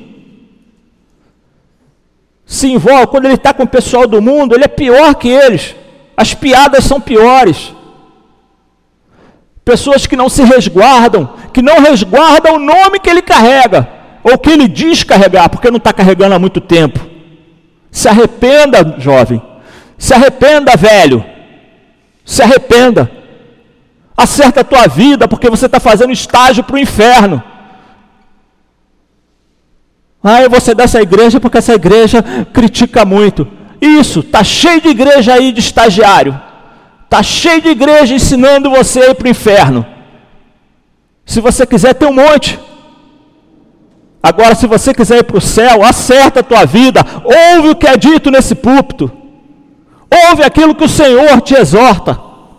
Se envolve, quando ele está com o pessoal do mundo, ele é pior que eles. As piadas são piores. Pessoas que não se resguardam, que não resguardam o nome que ele carrega, ou que ele diz carregar, porque não está carregando há muito tempo. Se arrependa, jovem. Se arrependa, velho. Se arrependa. Acerta a tua vida, porque você está fazendo estágio para o inferno. Eu vou sair dessa igreja porque essa igreja critica muito. Isso, está cheio de igreja aí de estagiário. Está cheio de igreja ensinando você a ir para o inferno. Se você quiser, tem um monte. Agora, se você quiser ir para o céu, acerta a tua vida. Ouve o que é dito nesse púlpito. Ouve aquilo que o Senhor te exorta.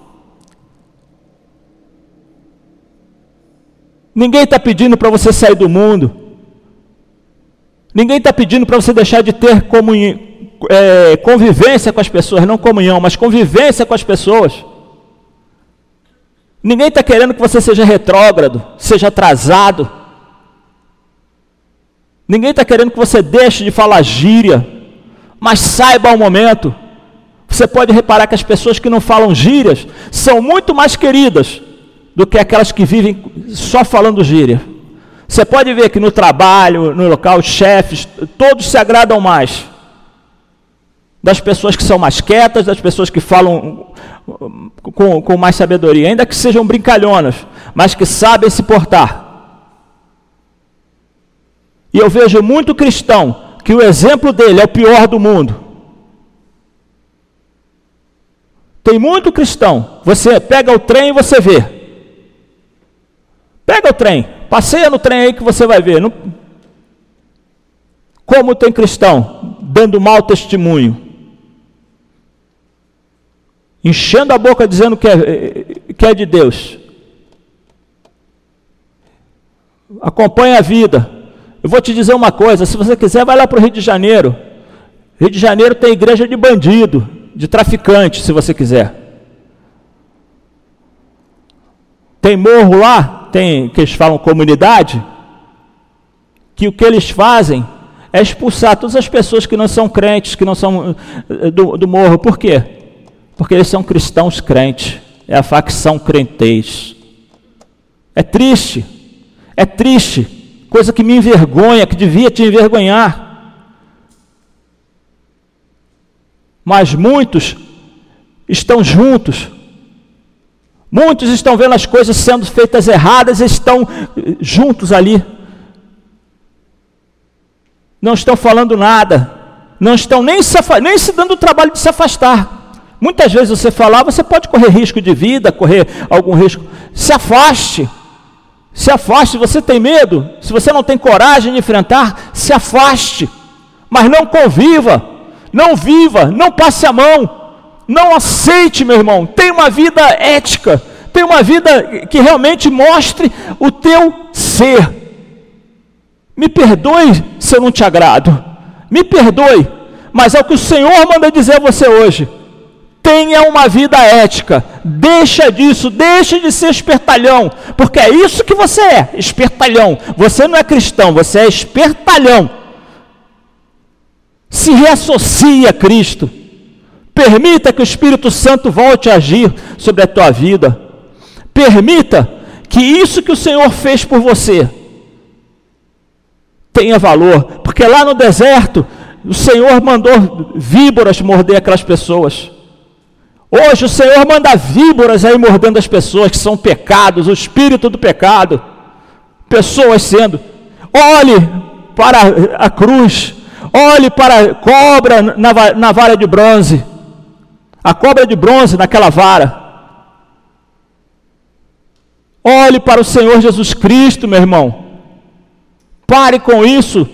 Ninguém está pedindo para você sair do mundo. Ninguém está pedindo para você deixar de ter convivência com as pessoas, não comunhão, mas convivência com as pessoas. Ninguém está querendo que você seja retrógrado, seja atrasado. Ninguém está querendo que você deixe de falar gíria, mas saiba o momento. Você pode reparar que as pessoas que não falam gírias são muito mais queridas do que aquelas que vivem só falando gíria. Você pode ver que no trabalho, no local, os chefes, todos se agradam mais das pessoas que são mais quietas, das pessoas que falam com mais sabedoria, ainda que sejam brincalhonas, mas que sabem se portar. E eu vejo muito cristão que o exemplo dele é o pior do mundo. Tem muito cristão, você pega o trem e você vê. Pega o trem, passeia no trem aí que você vai ver. Como tem cristão dando mau testemunho. Enchendo a boca dizendo que é de Deus. Acompanha a vida. Eu vou te dizer uma coisa, se você quiser, vai lá para o Rio de Janeiro. Rio de Janeiro tem igreja de bandido, de traficante, se você quiser. Tem morro lá, tem, que eles falam comunidade, que o que eles fazem é expulsar todas as pessoas que não são crentes, que não são do morro. Por quê? Porque eles são cristãos crentes, é a facção crentez. É triste, coisa que me envergonha, que devia te envergonhar. Mas muitos estão juntos, muitos estão vendo as coisas sendo feitas erradas e estão juntos ali. Não estão falando nada, não estão nem se dando o trabalho de se afastar. Muitas vezes você falar, você pode correr risco de vida, correr algum risco. Se afaste, se você tem medo, se você não tem coragem de enfrentar, se afaste, mas não conviva, não viva, não passe a mão, não aceite, meu irmão. Tenha uma vida ética, tenha uma vida que realmente mostre o teu ser. Me perdoe se eu não te agrado, me perdoe, mas é o que o Senhor manda dizer a você hoje. Tenha uma vida ética, deixa disso, deixa de ser espertalhão, porque é isso que você é, espertalhão. Você não é cristão, você é espertalhão. Se reassocie a Cristo, permita que o Espírito Santo volte a agir sobre a tua vida, permita que isso que o Senhor fez por você tenha valor, porque lá no deserto o Senhor mandou víboras morder aquelas pessoas. Hoje o Senhor manda víboras aí mordendo as pessoas, que são pecados, o espírito do pecado. Pessoas sendo, olhe para a cruz, olhe para a cobra na vara de bronze, a cobra de bronze naquela vara. Olhe para o Senhor Jesus Cristo, meu irmão. Pare com isso,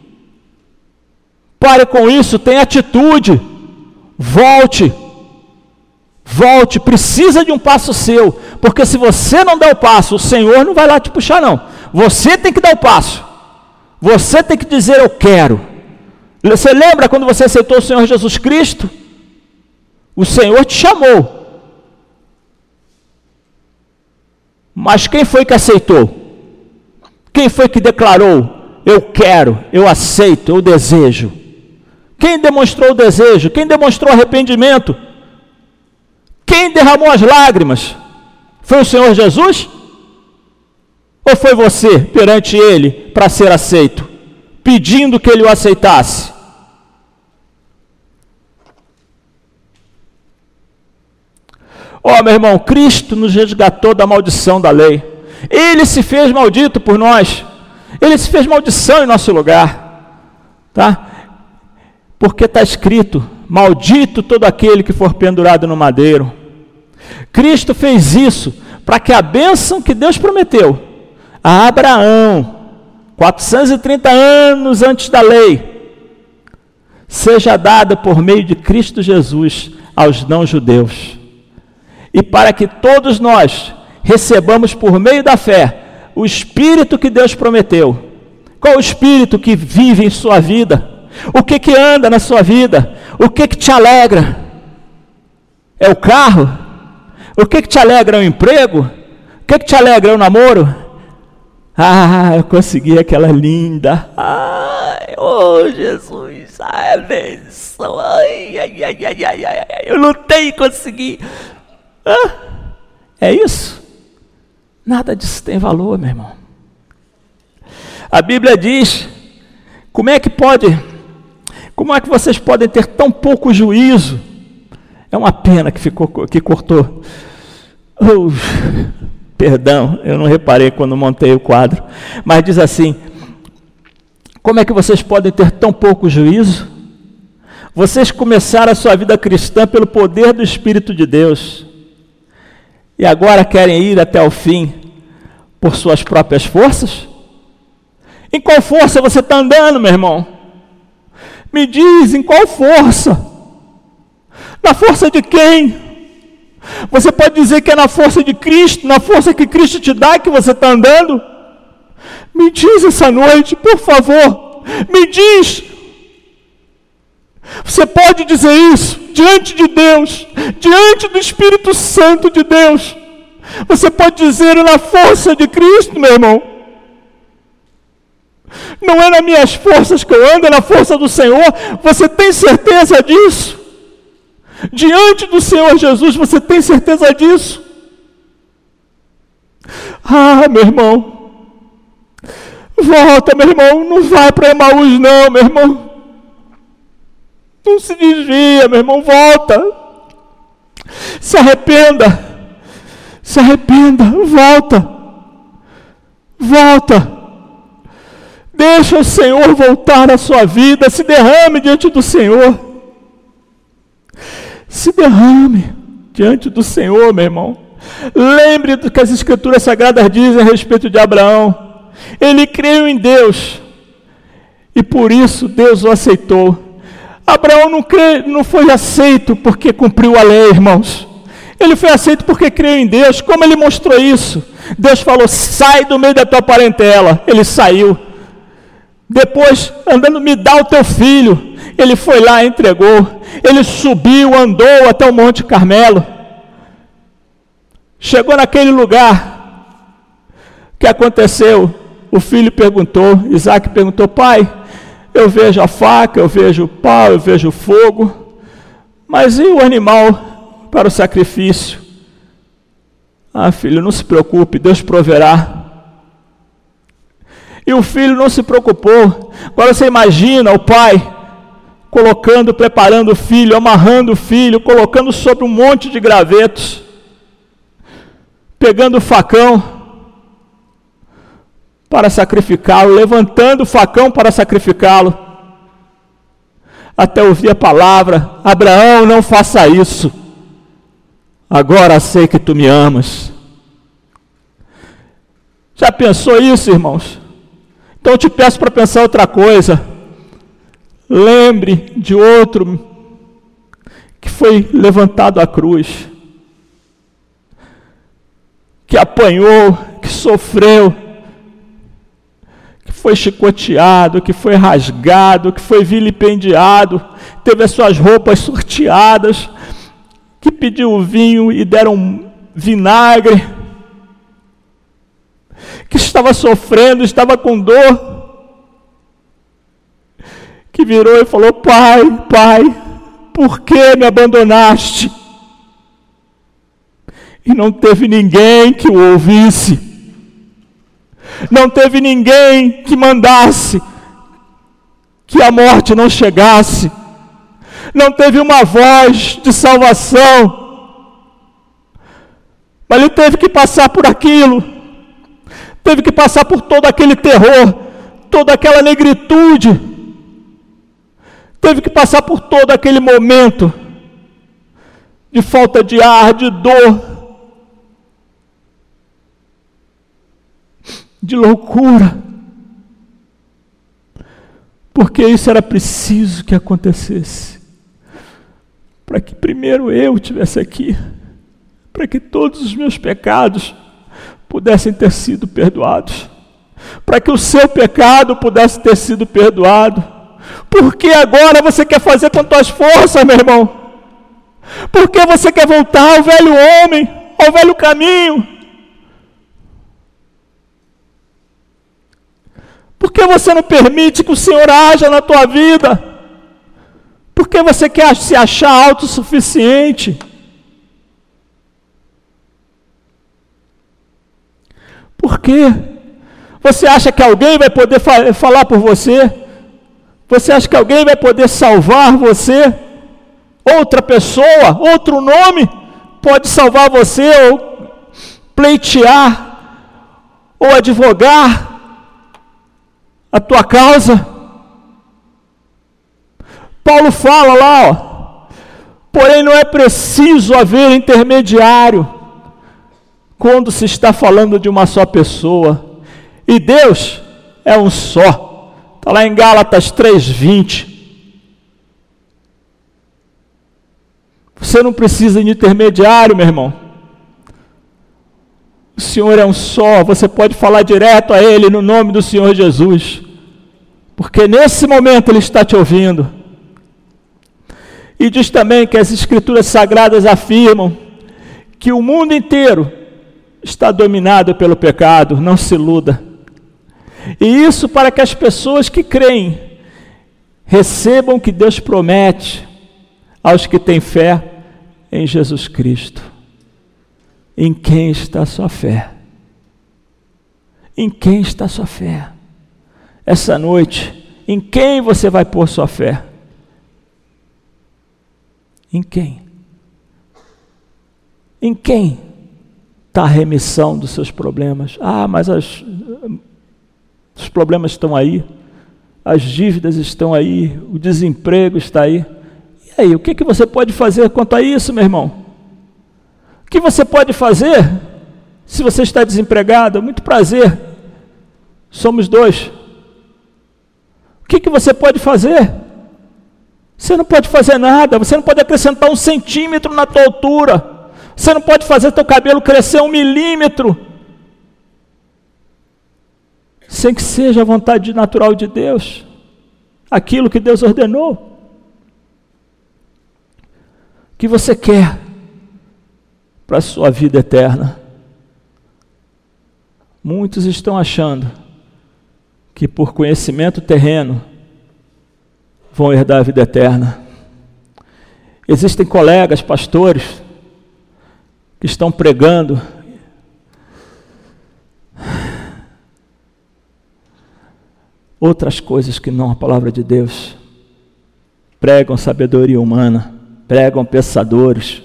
tenha atitude, volte, precisa de um passo seu, porque se você não der o passo, o Senhor não vai lá te puxar não, você tem que dar o passo, você tem que dizer eu quero. Você lembra quando você aceitou o Senhor Jesus Cristo? O Senhor te chamou, Mas quem foi que aceitou? Quem foi que declarou? Eu quero, eu aceito, eu desejo. Quem demonstrou o desejo? Quem demonstrou arrependimento? Quem derramou as lágrimas? Foi o Senhor Jesus? Ou foi você perante Ele para ser aceito, pedindo que Ele o aceitasse? Meu irmão, Cristo nos resgatou da maldição da lei. Ele se fez maldito por nós. Ele se fez maldição em nosso lugar. Tá? Porque está escrito, maldito todo aquele que for pendurado no madeiro. Cristo fez isso para que a bênção que Deus prometeu a Abraão, 430 anos antes da lei, seja dada por meio de Cristo Jesus aos não-judeus. E para que todos nós recebamos por meio da fé o Espírito que Deus prometeu. Qual o Espírito que vive em sua vida? O que anda na sua vida? O que te alegra? É o carro? O que te alegra? É o emprego? O que te alegra? É o namoro? Eu consegui aquela linda. Jesus, é bênção. Eu lutei e consegui. É isso? Nada disso tem valor, meu irmão. A Bíblia diz, como é que vocês podem ter tão pouco juízo? É uma pena que cortou. Perdão, eu não reparei quando montei o quadro. Mas diz assim, como é que vocês podem ter tão pouco juízo? Vocês começaram a sua vida cristã pelo poder do Espírito de Deus. E agora querem ir até o fim por suas próprias forças? Em qual força você está andando, meu irmão? Me diz, em qual força? Na força de quem? Você pode dizer que é na força de Cristo, na força que Cristo te dá que você está andando? Me diz essa noite, por favor, me diz. Você pode dizer isso diante de Deus, diante do Espírito Santo de Deus. Você pode dizer na força de Cristo, meu irmão. Não é nas minhas forças que eu ando, é na força do Senhor. Você tem certeza disso? Diante do Senhor Jesus, você tem certeza disso? Meu irmão. Volta, meu irmão. Não vai para Emaús, não, meu irmão. Não se desvia, meu irmão, volta. Se arrependa. Se arrependa, volta. Volta. Deixa o Senhor voltar à sua vida. Se derrame diante do Senhor. Se derrame diante do Senhor, meu irmão. Lembre do que as Escrituras Sagradas dizem a respeito de Abraão. Ele creu em Deus. E por isso Deus o aceitou. Abraão não foi aceito porque cumpriu a lei, irmãos. Ele foi aceito porque creu em Deus. Como ele mostrou isso? Deus falou, sai do meio da tua parentela. Ele saiu. Depois, andando, me dá o teu filho. Ele foi lá e entregou. Ele subiu, andou até o Monte Carmelo. Chegou naquele lugar. O que aconteceu? O filho perguntou, Isaac perguntou, pai, eu vejo a faca, eu vejo o pau, eu vejo o fogo, mas e o animal para o sacrifício? Filho, não se preocupe, Deus proverá. E o filho não se preocupou. Agora você imagina o pai colocando, preparando o filho, amarrando o filho, colocando sobre um monte de gravetos, pegando o facão para sacrificá-lo, levantando o facão para sacrificá-lo, até ouvir a palavra, Abraão, não faça isso, agora sei que tu me amas. Já pensou isso, irmãos? Então eu te peço para pensar outra coisa. Lembre de outro que foi levantado à cruz, que apanhou, que sofreu, que foi chicoteado, que foi rasgado, que foi vilipendiado, teve as suas roupas sorteadas, que pediu o vinho e deram vinagre. que estava sofrendo, estava com dor, que virou e falou: Pai, Pai, por que me abandonaste? E não teve ninguém que o ouvisse, não teve ninguém que mandasse que a morte não chegasse, não teve uma voz de salvação, mas ele teve que passar por aquilo, teve que passar por todo aquele terror, toda aquela negritude, teve que passar por todo aquele momento de falta de ar, de dor, de loucura, porque isso era preciso que acontecesse, para que primeiro eu estivesse aqui, para que todos os meus pecados pudessem ter sido perdoados, para que o seu pecado pudesse ter sido perdoado. Porque agora você quer fazer com tuas forças, meu irmão? Porque você quer voltar ao velho homem, ao velho caminho? Por que você não permite que o Senhor haja na tua vida? Por que você quer se achar autossuficiente? Por quê? Você acha que alguém vai poder falar por você? Você acha que alguém vai poder salvar você? Outra pessoa, outro nome pode salvar você, ou pleitear, ou advogar a tua causa? Paulo fala lá, ó, porém não é preciso haver intermediário quando se está falando de uma só pessoa, e Deus é um só. Está lá em Gálatas 3:20. Você não precisa de intermediário, meu irmão. O Senhor é um só, você pode falar direto a Ele no nome do Senhor Jesus, porque nesse momento Ele está te ouvindo. E diz também que as Escrituras Sagradas afirmam que o mundo inteiro está dominado pelo pecado, não se iluda. E isso para que as pessoas que creem recebam o que Deus promete aos que têm fé em Jesus Cristo. Em quem está a sua fé? Em quem está a sua fé? Essa noite, em quem você vai pôr sua fé? Em quem? Em quem está a remissão dos seus problemas? Ah, mas os problemas estão aí, as dívidas estão aí, o desemprego está aí. E aí, o que você pode fazer quanto a isso, meu irmão? O que você pode fazer se você está desempregado? Muito prazer, somos dois. O que você pode fazer? Você não pode fazer nada, você não pode acrescentar 1 centímetro na tua altura, você não pode fazer teu cabelo crescer 1 milímetro, sem que seja a vontade natural de Deus, aquilo que Deus ordenou. O que você quer para a sua vida eterna? Muitos estão achando que por conhecimento terreno vão herdar a vida eterna. Existem colegas, pastores, que estão pregando outras coisas que não a palavra de Deus. Pregam sabedoria humana, pregam pensadores,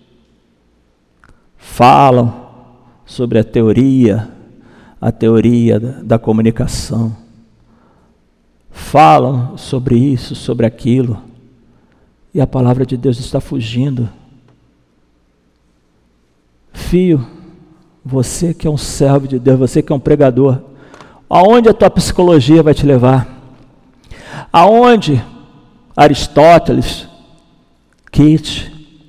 falam sobre a teoria da comunicação, falam sobre isso, sobre aquilo, e a palavra de Deus está fugindo. Filho, você que é um servo de Deus, você que é um pregador, aonde a tua psicologia vai te levar? Aonde Aristóteles, Keats,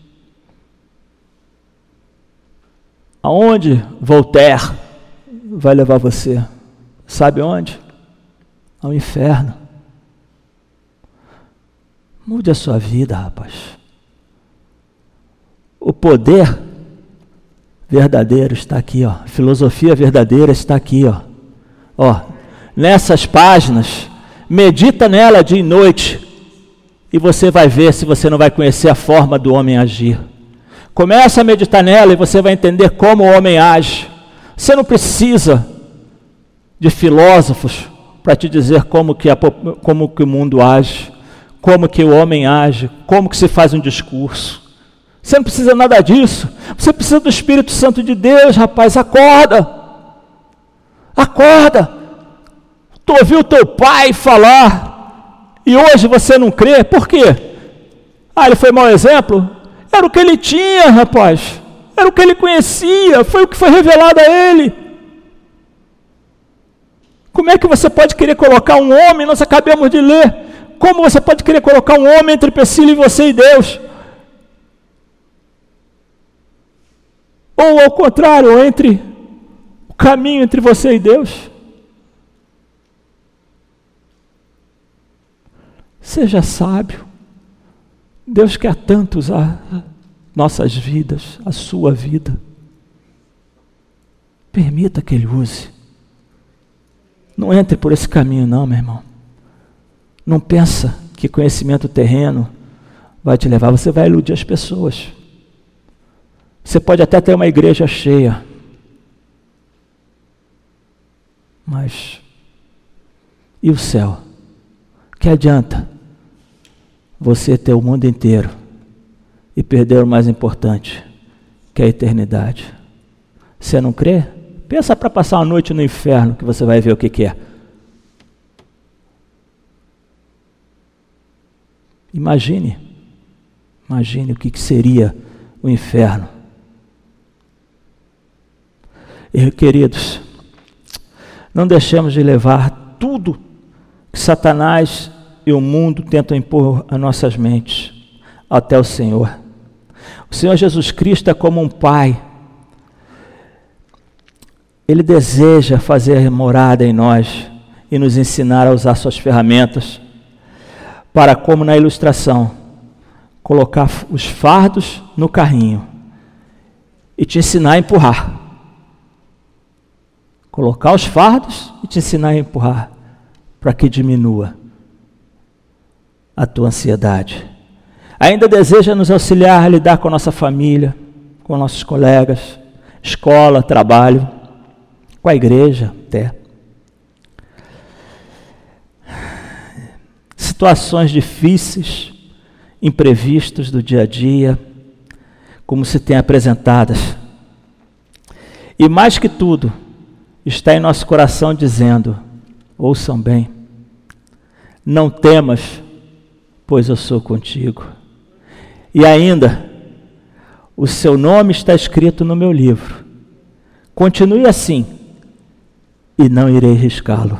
aonde Voltaire vai levar você? Sabe onde? Ao inferno. Mude a sua vida, rapaz. O poder verdadeiro está aqui, ó. A filosofia verdadeira está aqui, ó. Ó, nessas páginas, medita nela dia e noite, e você vai ver se você não vai conhecer a forma do homem agir. Começa a meditar nela e você vai entender como o homem age. Você não precisa de filósofos para te dizer como que o mundo age, como que o homem age, como que se faz um discurso. Você não precisa nada disso. Você precisa do Espírito Santo de Deus, rapaz. Acorda. Acorda. Tu ouviu teu pai falar e hoje você não crê. Por quê? Ah, ele foi mau exemplo? Era o que ele tinha, rapaz. Era o que ele conhecia. Foi o que foi revelado a ele. Como é que você pode querer colocar um homem, nós acabamos de ler, como você pode querer colocar um homem entre empecilho e você e Deus? Ou ao contrário, entre o caminho entre você e Deus? Seja sábio. Deus quer tanto usar nossas vidas, a sua vida. Permita que Ele use. Não entre por esse caminho não, meu irmão. Não pensa que conhecimento terreno vai te levar. Você vai iludir as pessoas. Você pode até ter uma igreja cheia. Mas e o céu? Que adianta você ter o mundo inteiro e perder o mais importante, que é a eternidade? Você não crê? Pensa para passar uma noite no inferno, que você vai ver o que é. Imagine o que seria o inferno. E, queridos, não deixemos de levar tudo que Satanás e o mundo tentam impor às nossas mentes até o Senhor. O Senhor Jesus Cristo é como um pai. Ele deseja fazer morada em nós e nos ensinar a usar suas ferramentas para, como na ilustração, colocar os fardos no carrinho e te ensinar a empurrar. Colocar os fardos e te ensinar a empurrar para que diminua a tua ansiedade. Ainda deseja nos auxiliar a lidar com a nossa família, com nossos colegas, escola, trabalho, com a igreja até. Situações difíceis, imprevistos do dia a dia, como se tem apresentadas. E mais que tudo, está em nosso coração dizendo, ouçam bem, não temas, pois eu sou contigo. E ainda, o seu nome está escrito no meu livro. Continue assim, e não irei riscá-lo,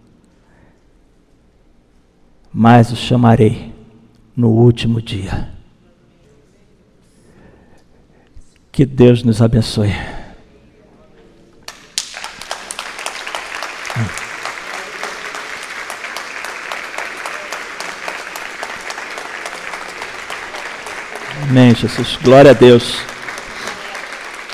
mas o chamarei no último dia. Que Deus nos abençoe. Amém, Jesus. Glória a Deus.